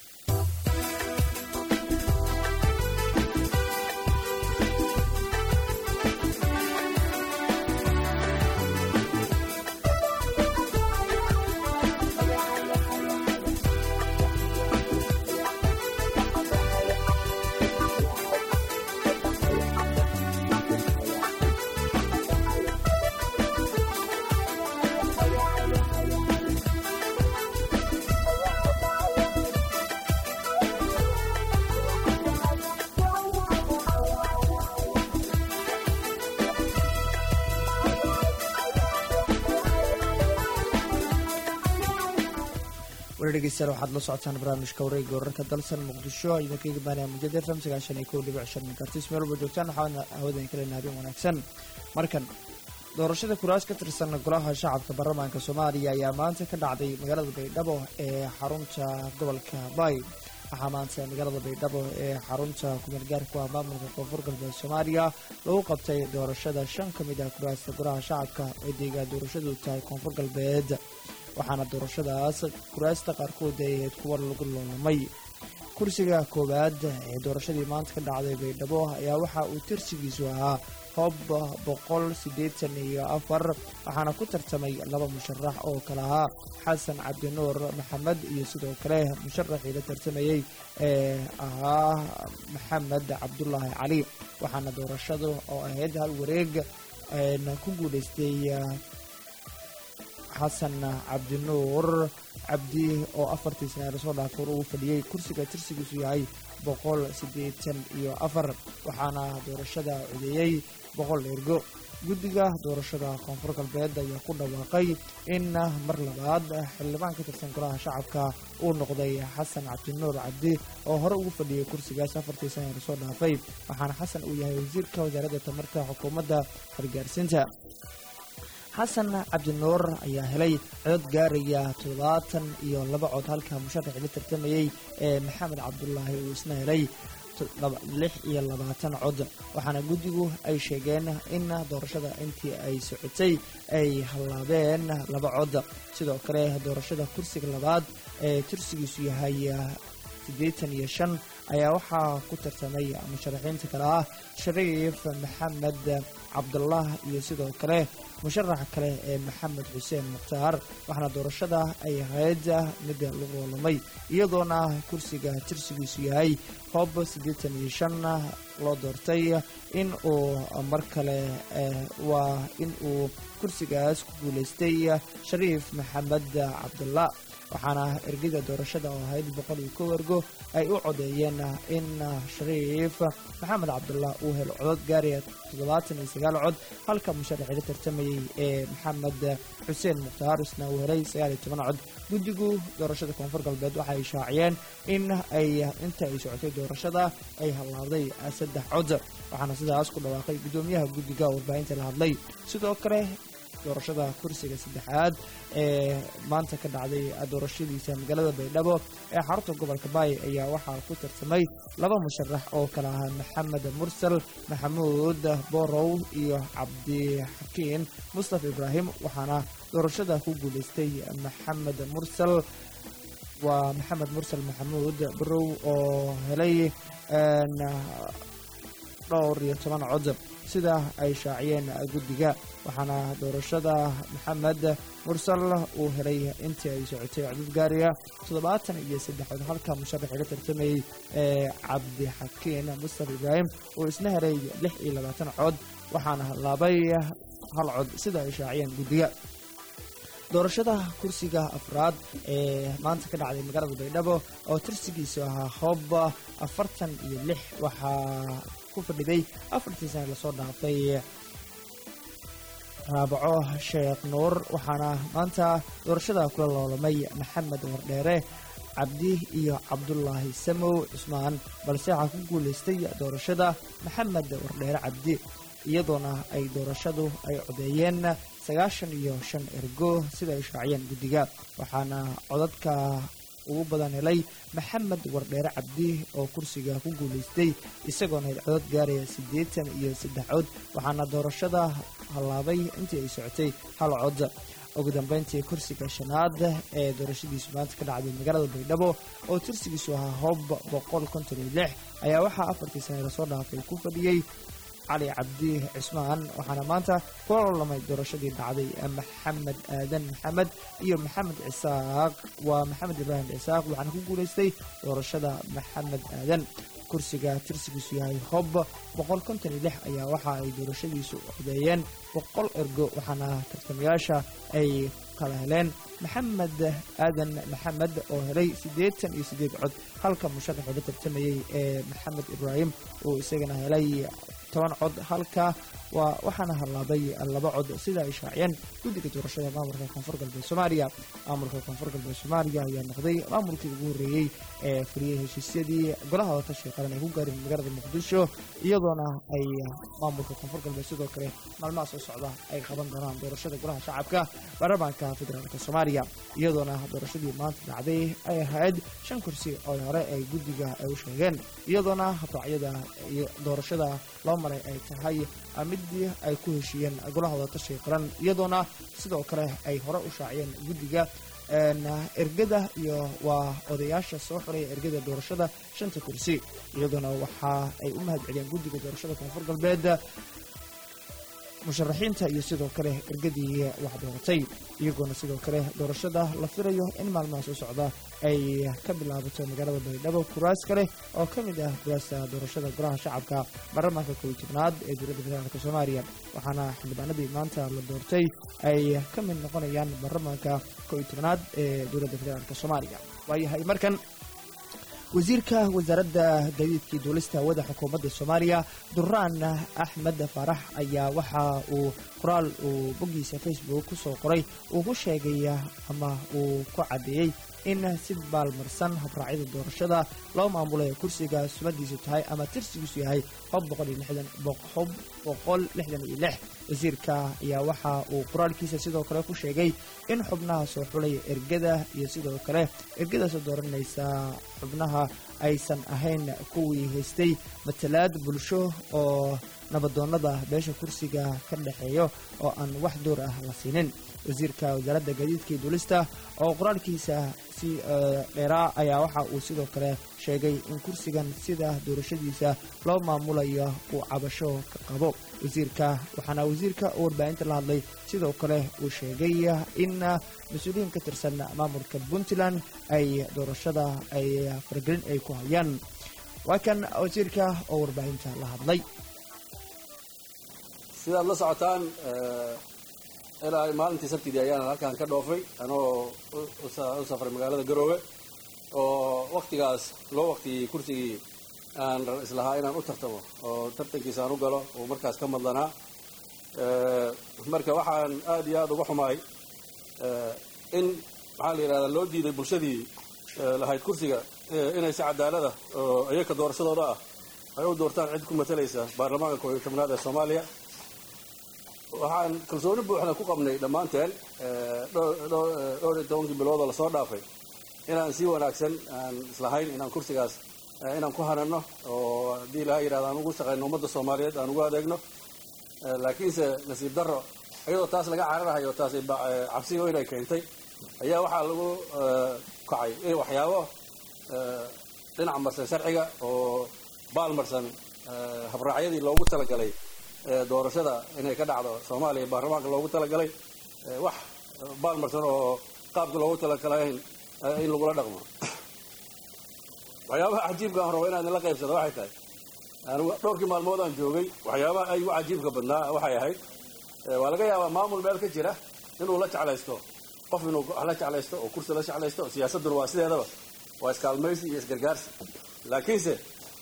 weli dhegeystayaal waxaad la socotaan barnaamijka wareegga wararka dalsan muqdisho idinkaga baanaya mujada f m sagaashan iyo kow dhibic shan kartis meel walba joogtaan waxaana hawadan kale naabin wanaagsan markan doorashada kuraas ka tirsan golaha shacabka baarlamaanka soomaaliya ayaa maanta ka dhacday magaalada baydhabo ee xarunta gobolka bay waxaa maanta magaalada baydhabo ee xarunta kumeelgaarku ah maamulka koonfur galbeed soomaaliya lagu qabtay doorashada shan ka mid ah kuraasta golaha shacabka ee deegaan doorashadu tahay koonfur galbeed waxaana doorashadaas kuraasta qaarkood ay ahayd kuwa lagu loolamay kursiga koowaad ee doorashadii maanta ka dhacday baydhabo ayaa waxa uu tirsigiisu ahaa hoob boqol siddeetan iyo afar waxaana ku tartamay laba musharax oo kale ahaa xasan cabdinuur maxamed iyo sidoo kale musharaxii la tartamayey ee ahaa maxamed cabdulaahi cali waxaana doorashadu oo ahayd hal wareeg ku guulaystay xasan cabdinuur cabdi oo afartii sane lasoo dhaafay ugu fadhiyey kursiga tirsigiisu yahay boqol siddeetan iyo afar waxaana doorashada codeeyey boqol ergo guddiga doorashada koonfur galbeed ayaa ku dhawaaqay in mar labaad xildhibaan ka tirsan golaha shacabka uu noqday xasan cabdinuur cabdi oo hore ugu fadhiyey kursigaas afartii sane lasoo dhaafay waxaana xasan uu yahay wasiirka wasaaradda tamarta xukuumadda hargaarsiinta xasan cabdinuur ayaa helay codod gaaraya toddobaatan iyo laba cod halka musharaxii la tartamayey ee maxamed cabdulaahi uu isna helay lix iyo labaatan cod waxaana guddigu ay sheegeen in doorashada intii ay socotay ay hallaabeen laba cod sidoo kale doorashada kursiga labaad ee tirsigiisu yahay siddeetan iyo shan ayaa waxaa ku tartamay musharaxiinta kale ah shariif maxamed cabdullah iyo sidoo kale musharaxa kale ee maxamed xuseen mukhtaar waxaana doorashada ay ahayd mid lagu loolamay iyadoona kursiga tirsigiisu yahay hoob siddeetan iyo shan loo doortay in uu mar kale waa in uu kursigaas ku guulaystay shariif maxamed cabdullah waxaana ergada doorashada oo ahayd boqol iyo kow ergo ay u codeeyeen in shariif maxamed cabdullah uu helo codod gaaraya toddobaatan iyo sagaal cod halka musharaxii la tartamayey ee maxamed xuseen mukhtaar isna uu helay sagaal iyo toban cod guddigu doorashada koonfur galbeed waxa ay shaaciyeen in ay inta ay socotay doorashada ay hallaabday saddex cod waxaana sidaas ku dhawaaqay guddoomiyaha guddiga warbaahinta la hadlay sidoo kale doorashada kursiga saddexaad ee maanta ka dhacday doorashadiisa magaalada baydhabo ee xarunta gobolka baay ayaa waxaa ku tartamay laba musharax oo kale ahaa maxamed mursal maxamuud borow iyo cabdixakiin mustafa ibraahim waxaana doorashada ku guulaystay maxamed mursal waa maxamed mursal maxamuud borow oo helay dhowr iyo toban cod sida ay shaaciyeen guddiga waxaana doorashada maxamed mursal uu helay intii ay socotay codod gaariya toddobaatan iyo saddex cod halka musharaxii la tartamayey ee cabdixakiin mustafa ibraahim uu isna helay lix iyo labaatan cod waxaana laabay hal cod sida ay shaaciyeen guddiga doorashada kursiga afraad ee maanta ka dhacday magaalada baydhabo oo tirsigiisu ahaa hoob afartan iyo lix waxaa ku fadhiday afartii sane lasoo dhaafay raabaco sheekh nuur waxaana maanta doorashada kula loolamay maxamed wardheere cabdi iyo cabdulaahi samow cusmaan balse waxaa ku guulaystay doorashada maxamed wardheere cabdi iyadoona ay doorashadu ay codeeyeen sagaashan iyo shan ergo sida ay shaaciyeen guddiga waxaana codadka ugu badan helay maxamed wardheere cabdi oo kursiga ku guulaystay isagoona hel codod gaaraya siddeetan iyo saddex cod waxaana doorashada hallaabay intii ay socotay hal cod ugu dambeyntii kursiga shanaad ee doorashadiisu maanta ka dhacday magaalada baydhabo oo tirsigiisu ahaa hoob boqol konton iyo lix ayaa waxaa afartii sane lasoo dhaafay ku fadhiyey cali cabdi cismaan waxaana maanta kula loolamay doorashadii dhacday maxamed aadan maxamed iyo maxamed cisaaq waa maxamed ibraahim cisaaq waxaana ku guulaystay doorashada maxamed aadan kursiga tirsigiisu yahay hob boqol konton iyo lix ayaa waxa ay doorashadiisu codeeyeen boqol ergo waxaana tartamayaasha ay kala heleen maxamed aadan maxamed oo helay siddeetan iyo siddeed cod halka musharaxii la tartamayey ee maxamed ibraahim uu isagana helay toban cod halka waa waxaana hadlaaday laba cod sida ay shaaciyeen guddiga doorashada maamulka koonfur galbeed soomaaliya maamulka koonfur galbeed soomaaliya ayaa noqday maamulkii ugu horreeyey ee fuliyey heshiisyadii golaha wadatashiga qaran ay ku gaareen magaalada muqdisho iyadoona ay maamulka koonfur galbeed sidoo kale maalmaha soo socda ay qaban doonaan doorashada golaha shacabka baarlamaanka federaalka soomaaliya iyadoona doorashadii maanta dhacday ay ahayd shan kursi oo hore ay guddiga ay u sheegeen iyadoona habraacyada iyo doorashada loo maray ay tahay midii ay ku heshiiyeen golaha wadatashiga qaran iyadoona sidoo kale ay hore u shaaciyeen guddiga ergada iyo waa odayaasha soo xulaya ergada doorashada shanta kursi iyadoona waxa ay u mahad celiyeen guddiga doorashada koonfur galbeed musharaxiinta iyo sidoo kale ergadii wax dooratay iyagoona sidoo kale doorashada la filayo in maalmaha soo socda ay ka bilaabato magaalada baydhabo kuraas kale oo ka mid ah kuraasta doorashada golaha shacabka baarlamaanka kow iyo tobnaad ee dowladda federaalka soomaaliya waxaana xildhibaanadii maanta la doortay ay ka mid noqonayaan baarlamaanka kow iyo tobnaad ee dowladda federaalka soomaaliya waayahay markan wasiirka wasaaradda gaadiidkii duulista hawada xukuumadda soomaaliya duraan axmed faarax ayaa waxa uu qoraal uu boggiisa facebook ku soo qoray uu ku sheegay ama uu ku caddeeyey in si baalmarsan habraacyada doorashada loo maamulay kursiga sumadiisu tahay ama tirsigiisu yahay hob boqol lixdan iyo lix wasiirka ayaa waxa uu qoraalkiisa sidoo kale ku sheegay in xubnaha soo xulaya ergada iyo sidoo kale ergadaasoo dooranaysa xubnaha aysan ahayn kuwii haystay matalaad bulsho oo nabadoonnada beesha kursiga ka dhexeeyo oo aan wax door ah la siinin wasiirka wasaaradda gaadiidkii duulista oo qoraalkiisa si dheeraa ayaa waxa uu sidoo kale sheegay in kursigan sida doorashadiisa loo maamulayo uu cabasho ka qabo wasiirka waxaana wasiirka oo warbaahinta la hadlay sidoo kale uu sheegay in mas-uuliyiin ka tirsan maamulka puntland ay doorashada ay faragelin ay ku hayaan waa kan wasiirka oo warbaahinta la hadlay sidaad la socotaan ilaa maalintii sabtidii ayaan halkaan ka dhoofay anoo u safray magaalada garoowe oo waktigaas loo waqtiyey kursigii aan islahaa inaan u tartamo oo tartankiisa aan u galo oo markaas ka madlanaa marka waxaan aad iyo aada uga xumaay in maxaa la yidhahdaa loo diiday bulshadii lahayd kursiga inay si cadaalada oo iyaka doorashadooda ah ay u doortaan cid ku matalaysa baarlamaanka koob iyo tobnaad ee soomaaliya waxaan kalsooni buuxda ku qabnay dhammaanteen dhowr iyo tobankii bilood oo lasoo dhaafay inaan si wanaagsan aan islahayn inaan kursigaas inaan ku hanano oo haddii ilaha yidhahda aan ugu shaqayno ummadda soomaaliyeed aan ugu adeegno laakiinse nasiib darro iyadoo taas laga cararahayo taas cabsiga weyn ay keentay ayaa waxaa lagu kacay in waxyaabo dhinac marsan sharciga oo baal marsan habraacyadii loogu talagalay doorashada inay ka dhacdo soomaaliya baarlamaanka loogu talagalay wax baalmarsan oo qaabka loogu talagalayn in lagula dhaqmo waxyaabaha cajiibka aan rabo inaan idinla qaybsado waxay tahay anigu dhowrkii maalmood aan joogay waxyaabaha ay ugu cajiibka badnaa waxay ahayd waa laga yaabaa maamul meel ka jira inuu la jeclaysto qof inuu la jeclaysto oo kursi la jeclaysto siyaasadduna waa sideedaba waa iskaalmaysi iyo isgargaarsi laakiinse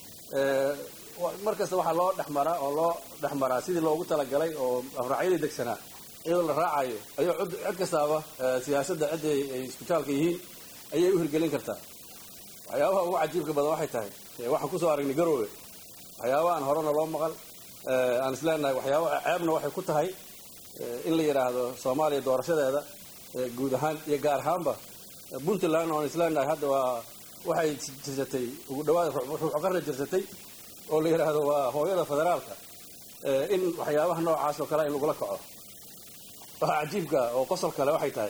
markasta waxaa loo dhexmaraa oo loo dhexmaraa sidii loogu talagalay oo afraacyadii degsanaa iyadoo la raacayo ayuu cid kastaaba siyaasadda cidday ay isku jaalka yihiin ayay u hirgelin kartaa waxyaabaha ugu cajiibka badan waxay tahay waxaan kusoo aragnay garoowe waxyaabaha aan horena loo maqal aan isleenahay waxyaaba ceebna waxay ku tahay in la yidhaahdo soomaaliya doorashadeeda guud ahaan iyo gaar ahaanba puntland oan isleenahay hadda waa waxay jirsatay ugu dhawaad ruux qarna jirsatay oo la yidhaahdo waa hooyada federaalka in waxyaabaha noocaas oo kale in lagula kaco waxa cajiibka oo qosol kale waxay tahay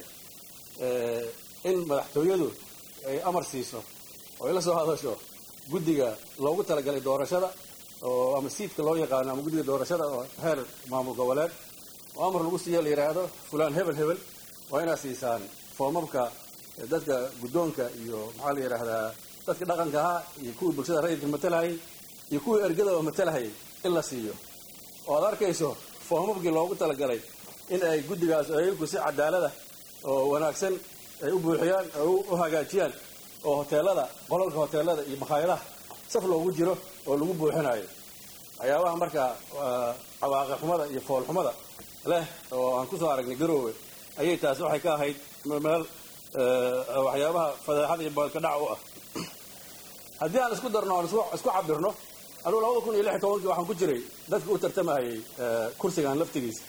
in madaxtooyadu ay amar siiso oo ay la soo hadasho guddiga loogu talagalay doorashada oo ama siidka loo yaqaano ama guddiga doorashada oo heer maamul goboleed oo amar lagu siiyo la yidhaahdo fulaan hebel hebel waa inaad siisaan foomamka dadka guddoonka iyo maxaa la yidhaahdaa dadka dhaqanka ahaa iyo kuwii bulshada rayidka matalahayay iyo kuwii ergadaba matalahayay in la siiyo oo aad arkayso foomamkii loogu talagalay in ay guddigaas ayagu si cadaalada oo wanaagsan ay u buuxiyaan oo u hagaajiyaan oo hoteelada qolalka hoteelada iyo makhaayadaha saf loogu jiro oo lagu buuxinayo waxyaabaha marka cawaaqib xumada iyo fool xumada leh oo aan ku soo aragnay garoowe ayay taasi waxay ka ahayd meel waxyaabaha fadeexada iyo boolka dhac u ah haddii aan isku darno aan isku cabirno anugu labada kun iyo lix tobankii waxaan ku jiray dadka u tartamahayay kursigan laftigiisa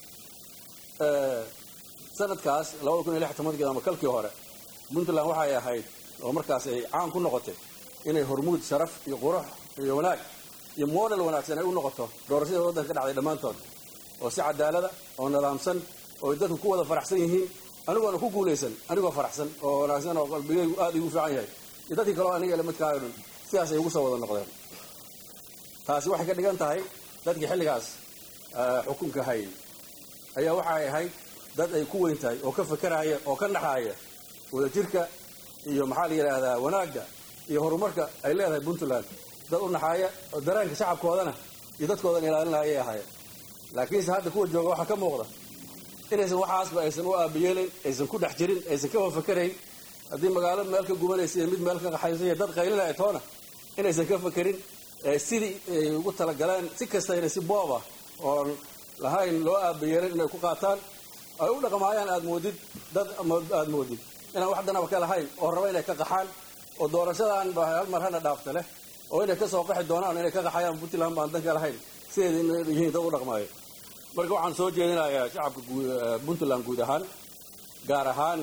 sanadkaas labada kun iyo lix tobankii ama kalkii hore puntland waxay ahayd oo markaas ay caan ku noqotay inay hormuud sharaf iyo qurux iyo wanaag iyo model wanaagsan ay u noqoto doorashada waddanka ka dhacday dhammaantood oo si cadaalada oo nidaamsan oo dadku ku wada faraxsan yihiin anigoona ku guulaysan anigoo faraxsan oo wanaagsan oo qalbigaygu aad igu fiican yahay iyo dadkii kaleo aniga lamidkaayo dhan sidaas ay ugu soo wada noqdeen taasi waxay ka dhigan tahay dadkii xilligaas xukunka hayay ayaa waxay ahayd dad ay ku weyn tahay oo ka fakeraya oo ka naxaaya wadajirka iyo maxaa la yidhaahdaa wanaagga iyo horumarka ay leedahay puntland dad u naxaaya oo dareenka shacabkoodana iyo dadkoodan ilaalinaya ayay ahaayeen laakiinse hadda kuwa jooga waxaa ka muuqda inaysan waxaasba aysan u aabiyeelin aysan ku dhex jirin aysan ka fakerayn haddii magaalo meel ka gubanaysa iyo mid meel ka qaxaysa iyo dad qaylinaya toona inaysan ka fakerin sidii ay ugu talagaleen si kasta inay si booba oon lahayn loo aabiyeelin inay ku qaataan ay u dhaqmaayaan aad moodid dad aad moodid inaan wax danaba ka lahayn oo raba inay ka qaxaan oo doorashadan ba hal mar hana dhaafta leh oo inay ka soo qaxi doonaan inay ka qaxayaan puntland baan dan ka lahayn sideeda inay yihiin dad u dhaqmaayo marka waxaan soo jeedinayaa shacabka puntland guud ahaan gaar ahaan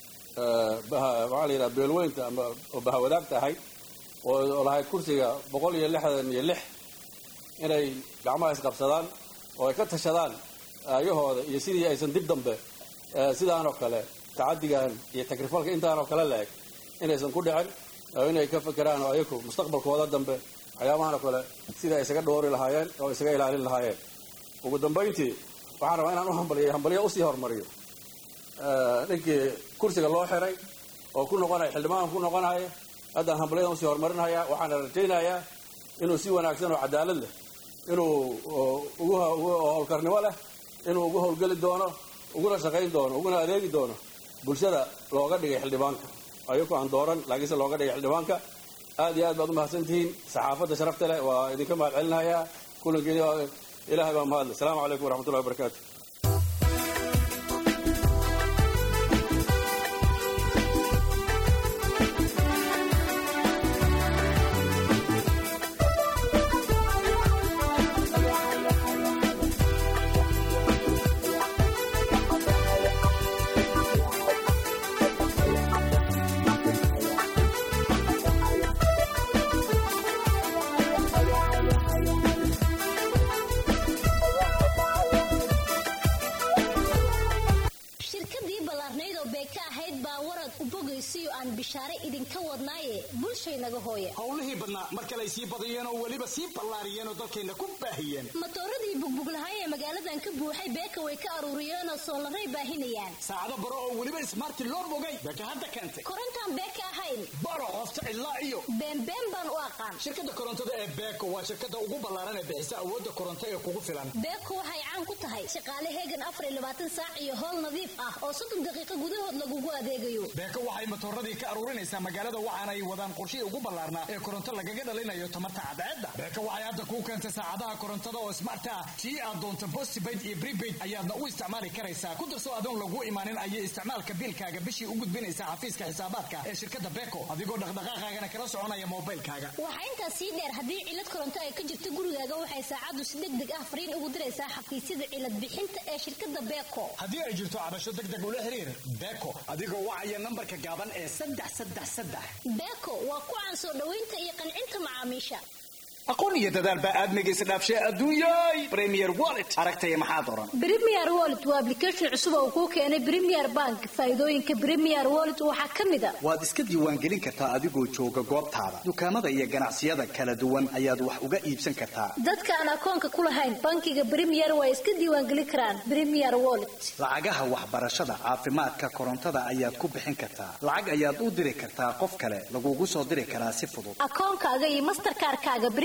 maxaa la yidhaha beelweynta ama oo bahawadaagta ahayd oo lahayd kursiga boqol iyo lixdan iyo lix inay gacmaha isqabsadaan oo ay ka tashadaan aayahooda iyo sidii aysan dib dambe sidaanoo kale tacadigan iyo takrifalka intaanoo kale la-eg inaysan ku dhicin oo inay ka fakeraan oo ayaku mustaqbalkooda dambe waxyaabahan oo kale sida ay isaga dhoori lahaayeen oo isaga ilaalin lahaayeen ugu dambayntii waxaan rabaa inaan u hambaliyo hambaliyo usii horumariyo ninkii kursiga loo xiray oo ku noqonaya xildhibaan ku noqonaya haddaan hambalyadan usii horumarinayaa waxaana rajaynayaa inuu si wanaagsan oo cadaalad leh inuu ugu howlkarnimo leh inuu ugu howlgeli doono uguna shaqayn doono uguna adeegi doono bulshada looga dhigay xildhibaanka ayagoo aan dooran laakiinse looga dhigay xildhibaanka aad iyo aad baad u mahadsantihiin saxaafadda sharafta leh waa idinka mahad celinayaa kulankeeda ilaahay baa mahadle asalaamu calaykum waraxmatullahi wabarakaatu howlihii badnaa mar kale ay sii badiyeen oo weliba sii ballaariyeen oo dalkayna ku baahiyeen matooradii bugbuglahay ee magaaladan ka buuxay beeka way ka aruuriyeen oo soolaray baahinayaan saacado baro oo weliba ismaarti loo bogay beeka hadda keentay korontaan beeka ahayn baro qofta ilaa iyo beenbeen baan u aqaan shirkadda korontada ee beeko waa shirkadda ugu ballaaran ee bixisa awoodda koronto ee kugu filan beeko waxay caan ku tahay shaqaale heegan afar iyo labaatan saac iyo howl nadiif ah oo soddon daqiiqo gudahood lagugu adeegayo beeko waxay matooradii ka aruurinaysaa magaalada waxaana ay wadaan qorshihii ugu ballaarnaa ee koronto lagaga dhalinayo tamarta cadceedda beeko waxay hadda kuu keentay saacadaha korontada oo smart ah tii aad doonto postpaid iyo prepaid ayaadna u isticmaali karaysaa ku darso adoon lagu imaanin ayay isticmaalka biilkaaga bishii u gudbinaysaa xafiiska xisaabaadka ee shirkadda beeko adigoo dhaqdhaqaaqaagana kala soconaya moobilkaaga waxaa intaas sii dheer haddii cilad koronto ay ka jirto gurigaaga waxay saacaddu si deg deg ah fariin ugu diraysaa xafiisyada cilad bixinta ee shirkadda beeko haddii ay jirto cabasho deg deg ula xiriir beeko adigoo wacaya nambarka gaaban ee saddex saddex saddex beeko waa ku caan soo dhaweynta iyo qancinta macaamiisha aqoon iyo dadaal baa aadmiga isdhaafshay adduunyay premier wallet aragtaya maxaad oran premier wallet waa application cusub oo kuu keenay premier bank faa'iidooyinka premier wallet waxaa ka mid ah waad iska diiwaangelin kartaa adigoo jooga goobtaada dukaamada iyo ganacsiyada kala duwan ayaad wax uga iibsan kartaa dadka aan akoonka ku lahayn bankiga premier waa iska diiwaangelin karaan premier wallet lacagaha waxbarashada caafimaadka korontada ayaad ku bixin kartaa lacag ayaad u diri kartaa qof kale lagugu soo diri karaa si fudud akoonkaaga iyo mastercard-kaaga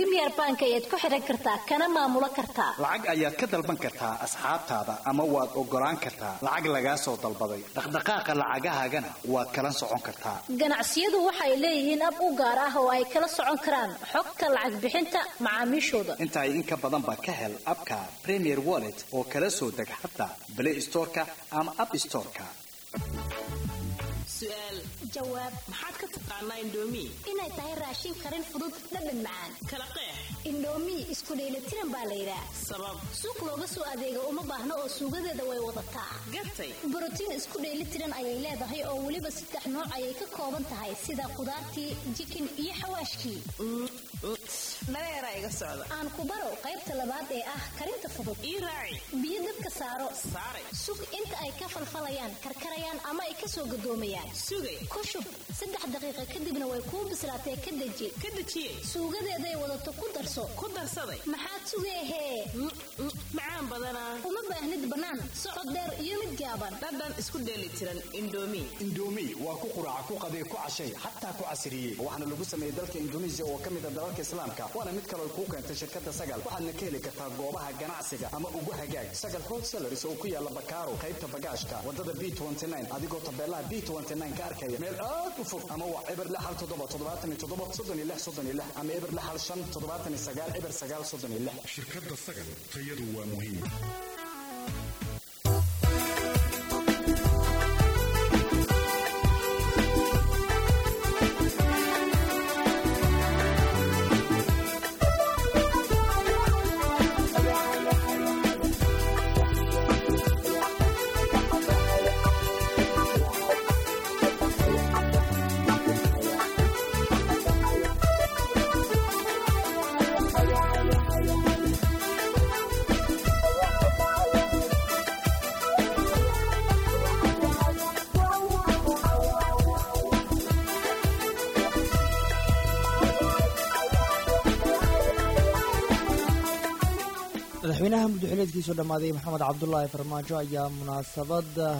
premier bank ayaad ku xiran kartaa kana maamulo kartaa. lacag ayaad ka dalban kartaa asxaabtaada ama waad ogolaan kartaa lacag lagaa soo dalbaday. dhaqdhaqaaqa lacagahaagana waad kala socon kartaa. ganacsiyadu waxay leeyihiin ab u gaar ah oo ay kala socon karaan xogta lacag bixinta macaamiishooda. inta ay in ka badan ba ka hel abka Premier Wallet oo kala soo deg xataa Play Store-ka ama App Store-ka. su'aal jawaab maxaad ka taqaanaa Indomie inay tahay raashin karin fudud dhadhan macaan kala qeex Indomie isku dheelitiran baa la yiraahdaa sabab suuq looga soo adeego uma baahna oo suugadeeda way wadataa gartay borotiin isku dheelitiran ayay leedahay oo waliba saddex nooc ayay ka kooban tahay sida qudaartii chicken iyo xawaashkii dhaleera iga socda aan ku baro qaybta labaad ee ah karinta fudud ii raaci biyo dabka saaro saare suuq inta ay ka falfalayaan karkarayaan ama ay ka soo gadoomayaan sugay ku shub saddex daqiiqo kadibna way kuu bislaatay ka deji ka dejiye suugadeeday wadato ku darso ku darsaday maxaad sugayhee macaan badanaa uma baahnid bannaan socod dheer iyo mid gaaban dhadhan isku dheelitiran Indomie Indomie waa ku quraac ku qaday ku cashay xataa ku casriye waxaana lagu sameeyay dalka Indonesia oo kamid ah dalalka Islaamka waana mid kale oo ku keentay shirkadda Sagal waxaadna ka heli kartaa goobaha ganacsiga ama ugu hagaag Sagal Wholesalers oo ku yaala Bakaaro qaybta bagaashka wadada B twenty nine adigoo tabeelaha B twenty nine ka arkaya meel aad u fog ama waa eber lix hal toddoba toddobaatan iyo toddoba soddon iyo lix soddon iyo lix ama eber lix hal shan toddobaatan iyo sagaal eber sagaal soddon iyo lix shirkadda Sagal tayadu waa muhiim. madaxweynaha muddaxileedkiisoo dhammaaday maxamed cabdulaahi farmaajo ayaa munaasabada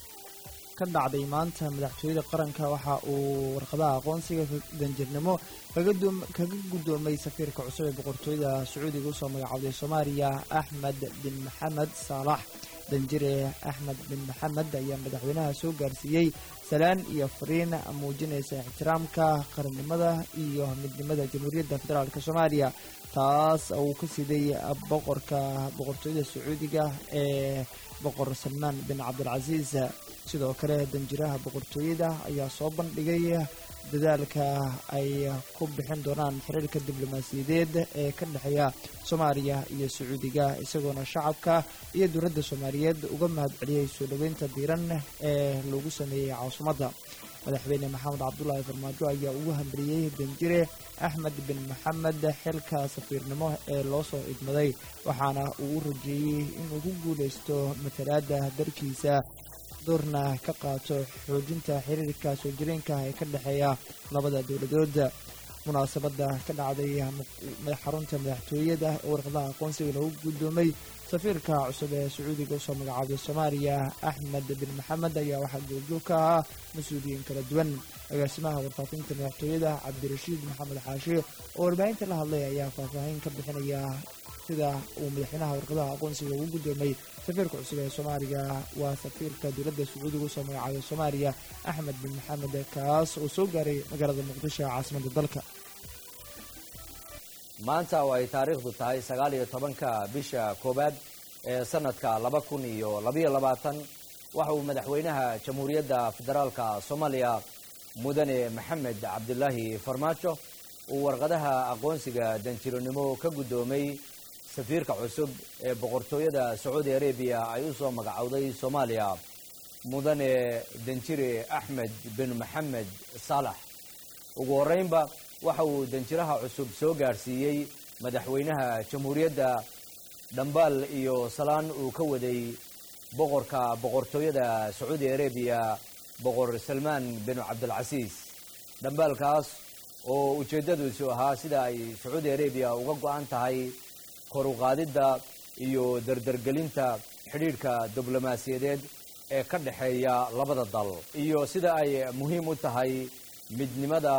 ka dhacday maanta madaxtooyada qaranka waxa uu warqadaha aqoonsiga danjirnimo kaga guddoomay safiirka cusub ee boqortooyada sacuudiga usoo magacawday soomaaliya axmed bin maxamed saalax danjire axmed bin maxamed ayaa madaxweynaha soo gaarsiiyey salaan iyo fariin muujinaysa ixtiraamka qarannimada iyo midnimada jamhuuriyadda federaalk soomaaliya taas uu ka siday boqorka boqortooyada sacuudiga ee boqor salmaan bin cabdilcasiis sidoo kale danjiraha boqortooyada ayaa soo bandhigay dadaalka ay ku bixin doonaan xiriirka diblomaasiyadeed ee ka dhexeeya soomaaliya iyo sacuudiga isagoona shacabka iyo dowladda soomaaliyeed uga mahad celiyey soo dhoweynta diiran ee lagu sameeyey caasimadda madaxweyne maxamed cabdulaahi farmaajo ayaa ugu hambaliyey danjire axmed bin maxamed xilka safiirnimo ee loo soo idmaday waxaana uu u rajeeyey inuu ku guulaysto matalaadda dalkiisa doorna ka qaato xoojinta xiriirka soo jireenka ee ka dhexeeya labada dowladood munaasabada ka dhacday xarunta madaxtooyada ee warqadaha aqoonsiga lagu guddoomay safiirka cusub ee sacuudiga usoo magacaabay soomaaliya axmed bin maxamed ayaa waxaa goobjoog ka ahaa mas-uuliyiin kala duwan agaasimaha warfaafinta madaxtooyada cabdirashiid maxamed xaashi oo warbaahinta la hadlay ayaa faahfaahin ka bixinaya sida uu madaxweynaha warqadaha aqoonsiga ugu guddoomay safiirka cusub ee soomaaliya waa safiirka dowladda sacuudiga usoo magacaabay soomaaliya axmed bin maxamed kaas oo soo gaaray magaalada muqdisho ee caasimadda dalka maanta oo ay taariikhdu tahay sagaal iyo tobanka bisha koowaad ee sanadka laba kun iyo labayo labaatan waxa uu madaxweynaha jamhuuriyadda federaalka soomaaliya mudane maxamed cabdilaahi farmaajo uu warqadaha aqoonsiga danjironimo ka guddoomay safiirka cusub ee boqortooyada sacuudi arabiya ay u soo magacowday soomaaliya mudane danjire axmed bin maxamed saalax ugu horreynba waxa uu danjiraha cusub soo gaarsiiyey madaxweynaha jamhuuriyadda dhambaal iyo salaan uu ka waday boqorka boqortooyada sacuudi arabiya boqor salmaan bin cabdilcasiis dhambaalkaas oo ujeeddadiisu ahaa sida ay sacuudi arabiya uga go-an tahay kor u qaadidda iyo dardargelinta xidhiidhka diblomaasiyadeed ee ka dhexeeya labada dal iyo sida ay muhiim u tahay midnimada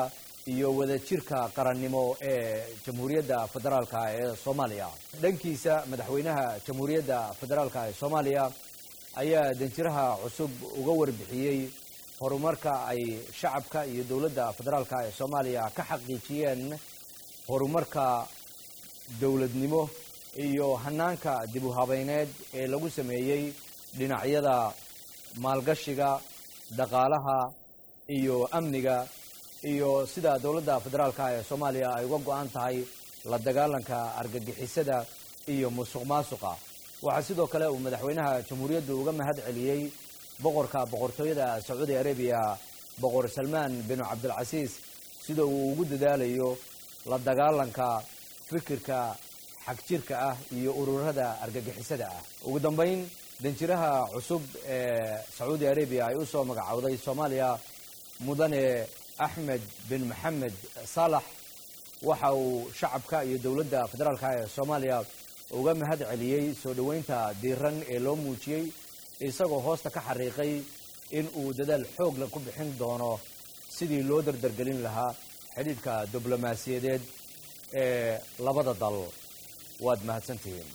iyo wadajirka qarannimo ee jamhuuriyadda federaalka ee soomaaliya. dhankiisa madaxweynaha jamhuuriyadda federaalka ee soomaaliya ayaa danjiraha cusub uga warbixiyey horumarka ay shacabka iyo dowladda federaalka ee soomaaliya ka xaqiijiyeen horumarka dowladnimo iyo hanaanka dib u habayneed ee lagu sameeyey dhinacyada maalgashiga, dhaqaalaha iyo amniga, iyo sida dowladda federaalka ee soomaaliya ay uga go-an tahay la dagaalanka argagixisada iyo musuqmaasuqa. waxaa sidoo kale uu madaxweynaha jamhuuriyaddu uga mahad celiyey boqorka boqortooyada sacuudi arabiya boqor salmaan bin cabdilcasiis sida uu ugu dadaalayo la dagaalanka fikirka xagjirka ah iyo ururada argagixisada ah. ugu dambayn danjiraha cusub ee sacuudi arabiya ay u soo magacowday soomaaliya mudane axmed bin maxamed saalax waxa uu shacabka iyo dowladda federaalka ee soomaaliya uga mahad celiyey soo dhoweynta diiran ee loo muujiyey, isagoo hoosta ka xariiqay in uu dadaal xoog leh ku bixin doono sidii loo dardargelin lahaa xidhiidhka diblomaasiyadeed ee labada dal. waad mahadsantihiin.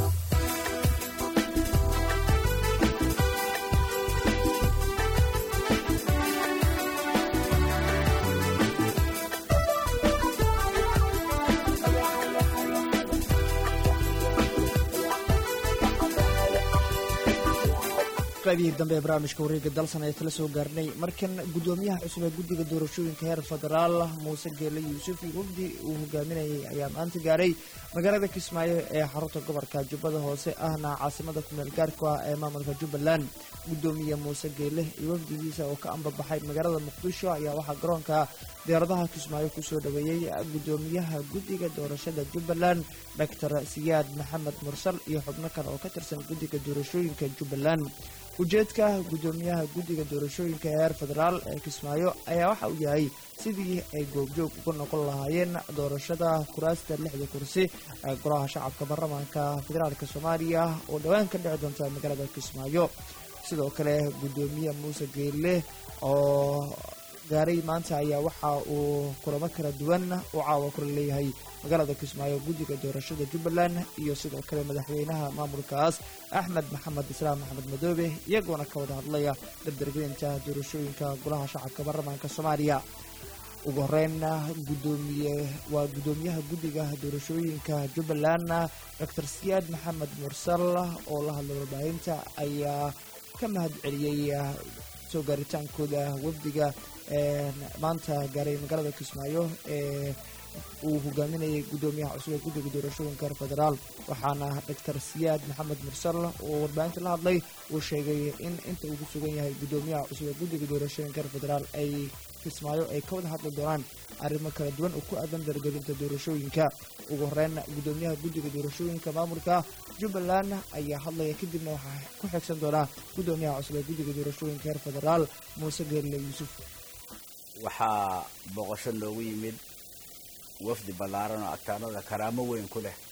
qaybihii dambe ee barnaamijka wareegga dalsan ee kala soo gaarnay markan guddoomiyaha cusub ee guddiga doorashooyinka heer federaal muuse geele yuusuf iyo wafdi uu hogaaminayay ayaa maanta gaaray magaalada kismaayo ee xarunta gobolka jubbada hoose ahna caasimada kumeel gaarka ah ee maamulka jubbaland. guddoomiye muuse geele iyo wafdigiisa oo ka ambabaxay magaalada muqdisho ayaa waxaa garoonka diyaaradaha kismaayo kusoo dhaweeyey guddoomiyaha guddiga doorashada jubbaland doctor siyaad maxamed mursal iyo xubno kale oo ka tirsan guddiga doorashooyinka jubbaland. ujeedka guddoomiyaha guddiga doorashooyinka heer federaal ee kismaayo ayaa waxa uu yahay sidii ay goobjoog uga noqon lahaayeen doorashada kuraasta lixda kursi ee golaha shacabka baarlamaanka federaalka soomaaliya oo dhowaan ka dhici doonta magaalada kismaayo. sidoo kale guddoomiye muuse geele oo gaaray maanta ayaa waxa uu kulamo kala duwan u caawa kula leeyahay magaalada kismaayo guddiga doorashada jubbaland iyo sidoo kale madaxweynaha maamulkaas axmed maxamed islaam maxamed madoobe iyagoona ka wada hadlaya dardargelinta doorashooyinka golaha shacabka baarlamaanka soomaaliya. ugu horeyna gudoomiye waa guddoomiyaha guddiga doorashooyinka jubbaland doctor siyaad maxamed mursal oo la hadlay warbaahinta ayaa ka mahad celiyey soo gaaritaankooda wafdiga maanta gaaray magaalada kismaayo ee uu hogaaminayay guddoomiyaha cusub ee guddiga doorashooyinka heer federaal. waxaana doctor siyaad maxamed mursal oo warbaahinta la hadlay uu sheegay in inta uu ku sugan yahay guddoomiyaha cusub ee guddiga doorashooyinka heer federaal ay kismaayo ay ka wada hadli doonaan arrimo kala duwan oo ku aadan dargelinta doorashooyinka. ugu horeyn guddoomiyaha guddiga doorashooyinka maamulka jubbaland ayaa hadlaya, kadibna waxaa ku xigsan doonaa guddoomiyaha cusub ee guddiga doorashooyinka heer federaal muuse geelle yuusuf. waxaa booqasho loogu yimid wafdi ballaaran oo agtaanada karaamo weyn ku leh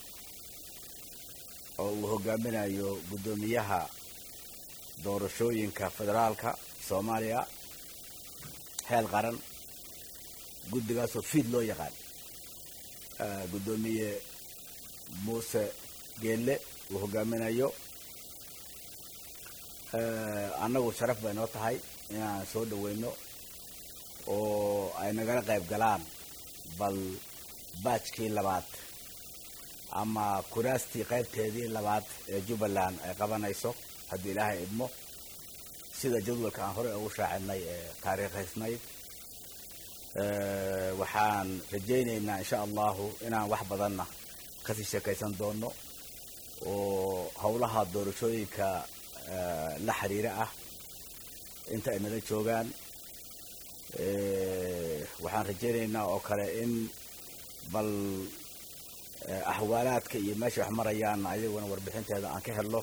oo uu hogaaminayo guddoomiyaha doorashooyinka federaalka soomaaliya heel qaran, guddigaasoo fiid loo yaqaan. guddoomiye muuse geelle uu hogaaminayo. annagu sharaf bay noo tahay inaan soo dhaweyno oo ay nagala qayb galaan bal baajkii labaad ama kuraastii qaybteedii labaad ee jubbaland ay qabanayso haddii ilaahay idmo, sida jadwalka aan horey ugu shaacidnay ee taariikhaysnayd. waxaan rajaynaynaa insha allahu inaan wax badanna kasii sheekaysan doono oo howlaha doorashooyinka la xiriira ah inta ay nala joogaan. waxaan rajaynaynaa oo kale in bal axwaalaadka iyo meesha wax marayaanna ayaguna warbixinteeda aan ka helno.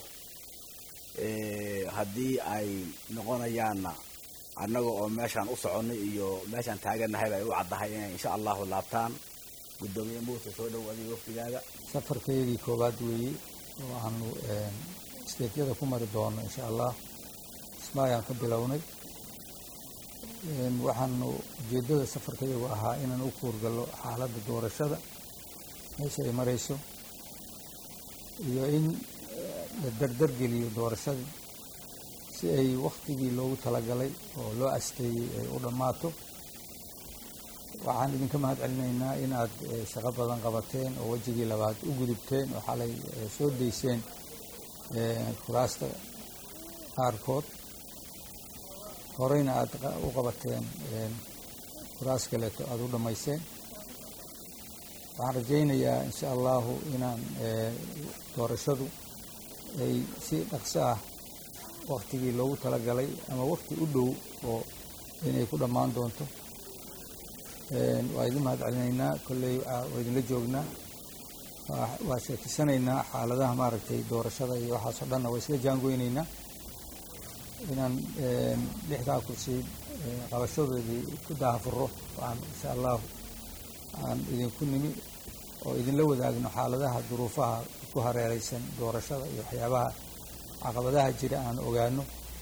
haddii ay noqonayaanna annaga oo meeshaan u soconay iyo meeshaan taaganahayba ay u caddahay inay insha allahu laabtaan. guddoomiye muuse soo dhowaaday waftigaaga. safarkaygii koowaad weeye oo aanu isteedyada ku mari doono insha allah. kismaayaan ka bilownay waxaanu ujeeddada safarkayagu ahaa inaan u kuurgallo xaaladda doorashada meesha ay marayso iyo in la dardargeliyo doorashadii si ay wakhtigii loogu talagalay oo loo asteeyey ay u dhammaato. waxaan idinka mahad celinaynaa inaad shaqo badan qabateen oo wejigii labaad u gudubteen oo xalay soo dayseen kuraasta qaarkood, horeyna aad u qabateen kuraas kaleeto aada u dhammayseen. waxaan rajaynayaa insha allahu inaan doorashadu ay si dhaqso ah waktigii loogu talagalay ama wakti u dhow oo inay ku dhammaan doonto. waa idin mahad celinaynaa, kolley waa idinla joognaa, waa sheekisanaynaa xaaladaha maaragtay doorashada iyo waxaasoo dhanna waa isla jaangoynaynaa inaan lixdaa kursi qabashadoodii ku daahfuro. waxaan insha allahu aan idinku nimi oo idinla wadaagno xaaladaha duruufaha ku hareereysan doorashada iyo waxyaabaha caqabadaha jira aan ogaano.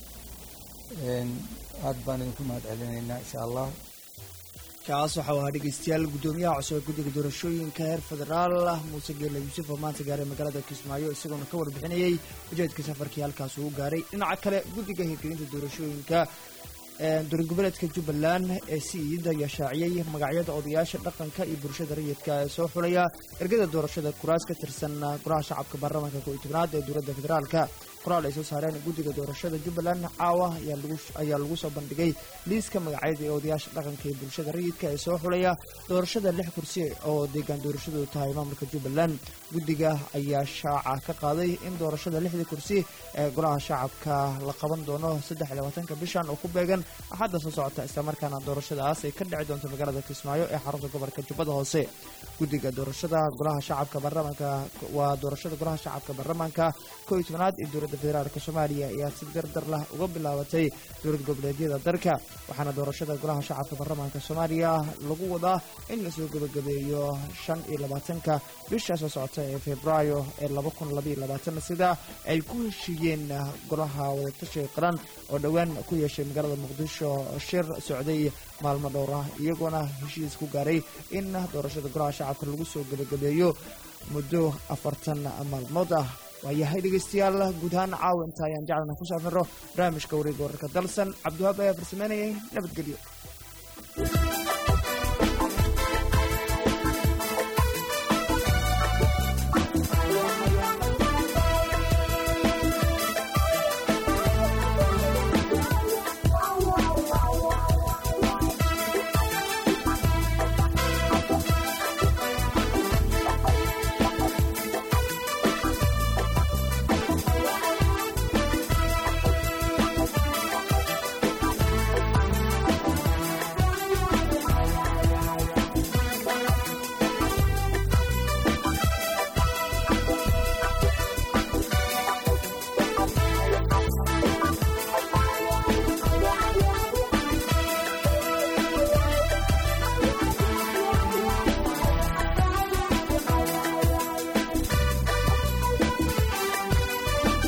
aad baan idinku mahad celinaynaa insha allah. kaas waxau ahaa dhegeystayaal guddoomiyaha cusub ee guddiga doorashooyinka heer federaal muuse geela yuusuf oo maanta gaaray magaalada kismaayo isagoona ka warbixinayay ujeedka safarkii halkaas uu gaaray. dhinaca kale guddiga hirgelinta doorashooyinka dowlad goboleedka jubbaland ee siid ayaa shaaciyey magacyada odayaasha dhaqanka iyo bulshada rayidka ee soo xulaya ergada doorashada kuraas ka tirsan golaha shacabka baarlamaanka koob iyo tobnaad ee dowladda federaalka. qoraal ay soo saareen guddiga doorashada jubbaland caawa ayaa lagu soo bandhigay liiska magacyada ee odayaasha dhaqanka iyo bulshada rayidka ee soo xulaya doorashada lix kursi oo deegaan doorashadu tahay maamulka jubbaland. guddiga ayaa shaaca ka qaaday in doorashada lixdii kursi ee golaha shacabka la qaban doono saddex iyo labaatanka bishan oo ku beegan axadda soo socota, islamarkaana doorashadaas ay ka dhici doonto magaalada kismaayo ee xarunta gobolka jubbada hoose. guddiga doorashada golaha shacabka baarlamaanka waa doorashada golaha shacabka baarlamaanka koob iyo tobnaad ee dowladda federaalka soomaaliya ayaa si dardar lah uga bilaabatay dowlad goboleedyada dalka, waxaana doorashada golaha shacabka baarlamaanka soomaaliya lagu wadaa in lasoo gabagabeeyo shan iyo labaatanka bisha soo socota ee februaayo ee laba kun labaiyo labaatan sida ay ku heshiiyeen golaha wadatashiga qaran oo dhowaan ku yeeshay magaalada muqdisho shir socday maalmo dhowr ah, iyagoona heshiis ku gaaray in doorashada golaha shacabka lagu soo gabagabeeyo muddo afartan maalmood ah. waayahay dhegeystayaal guud ahaan caawa inta ayaan jeclana ku saafiro barnaamijka wareega wararka dalsan. cabdiwahaab ayaa farsameynayay. nabadgelyo.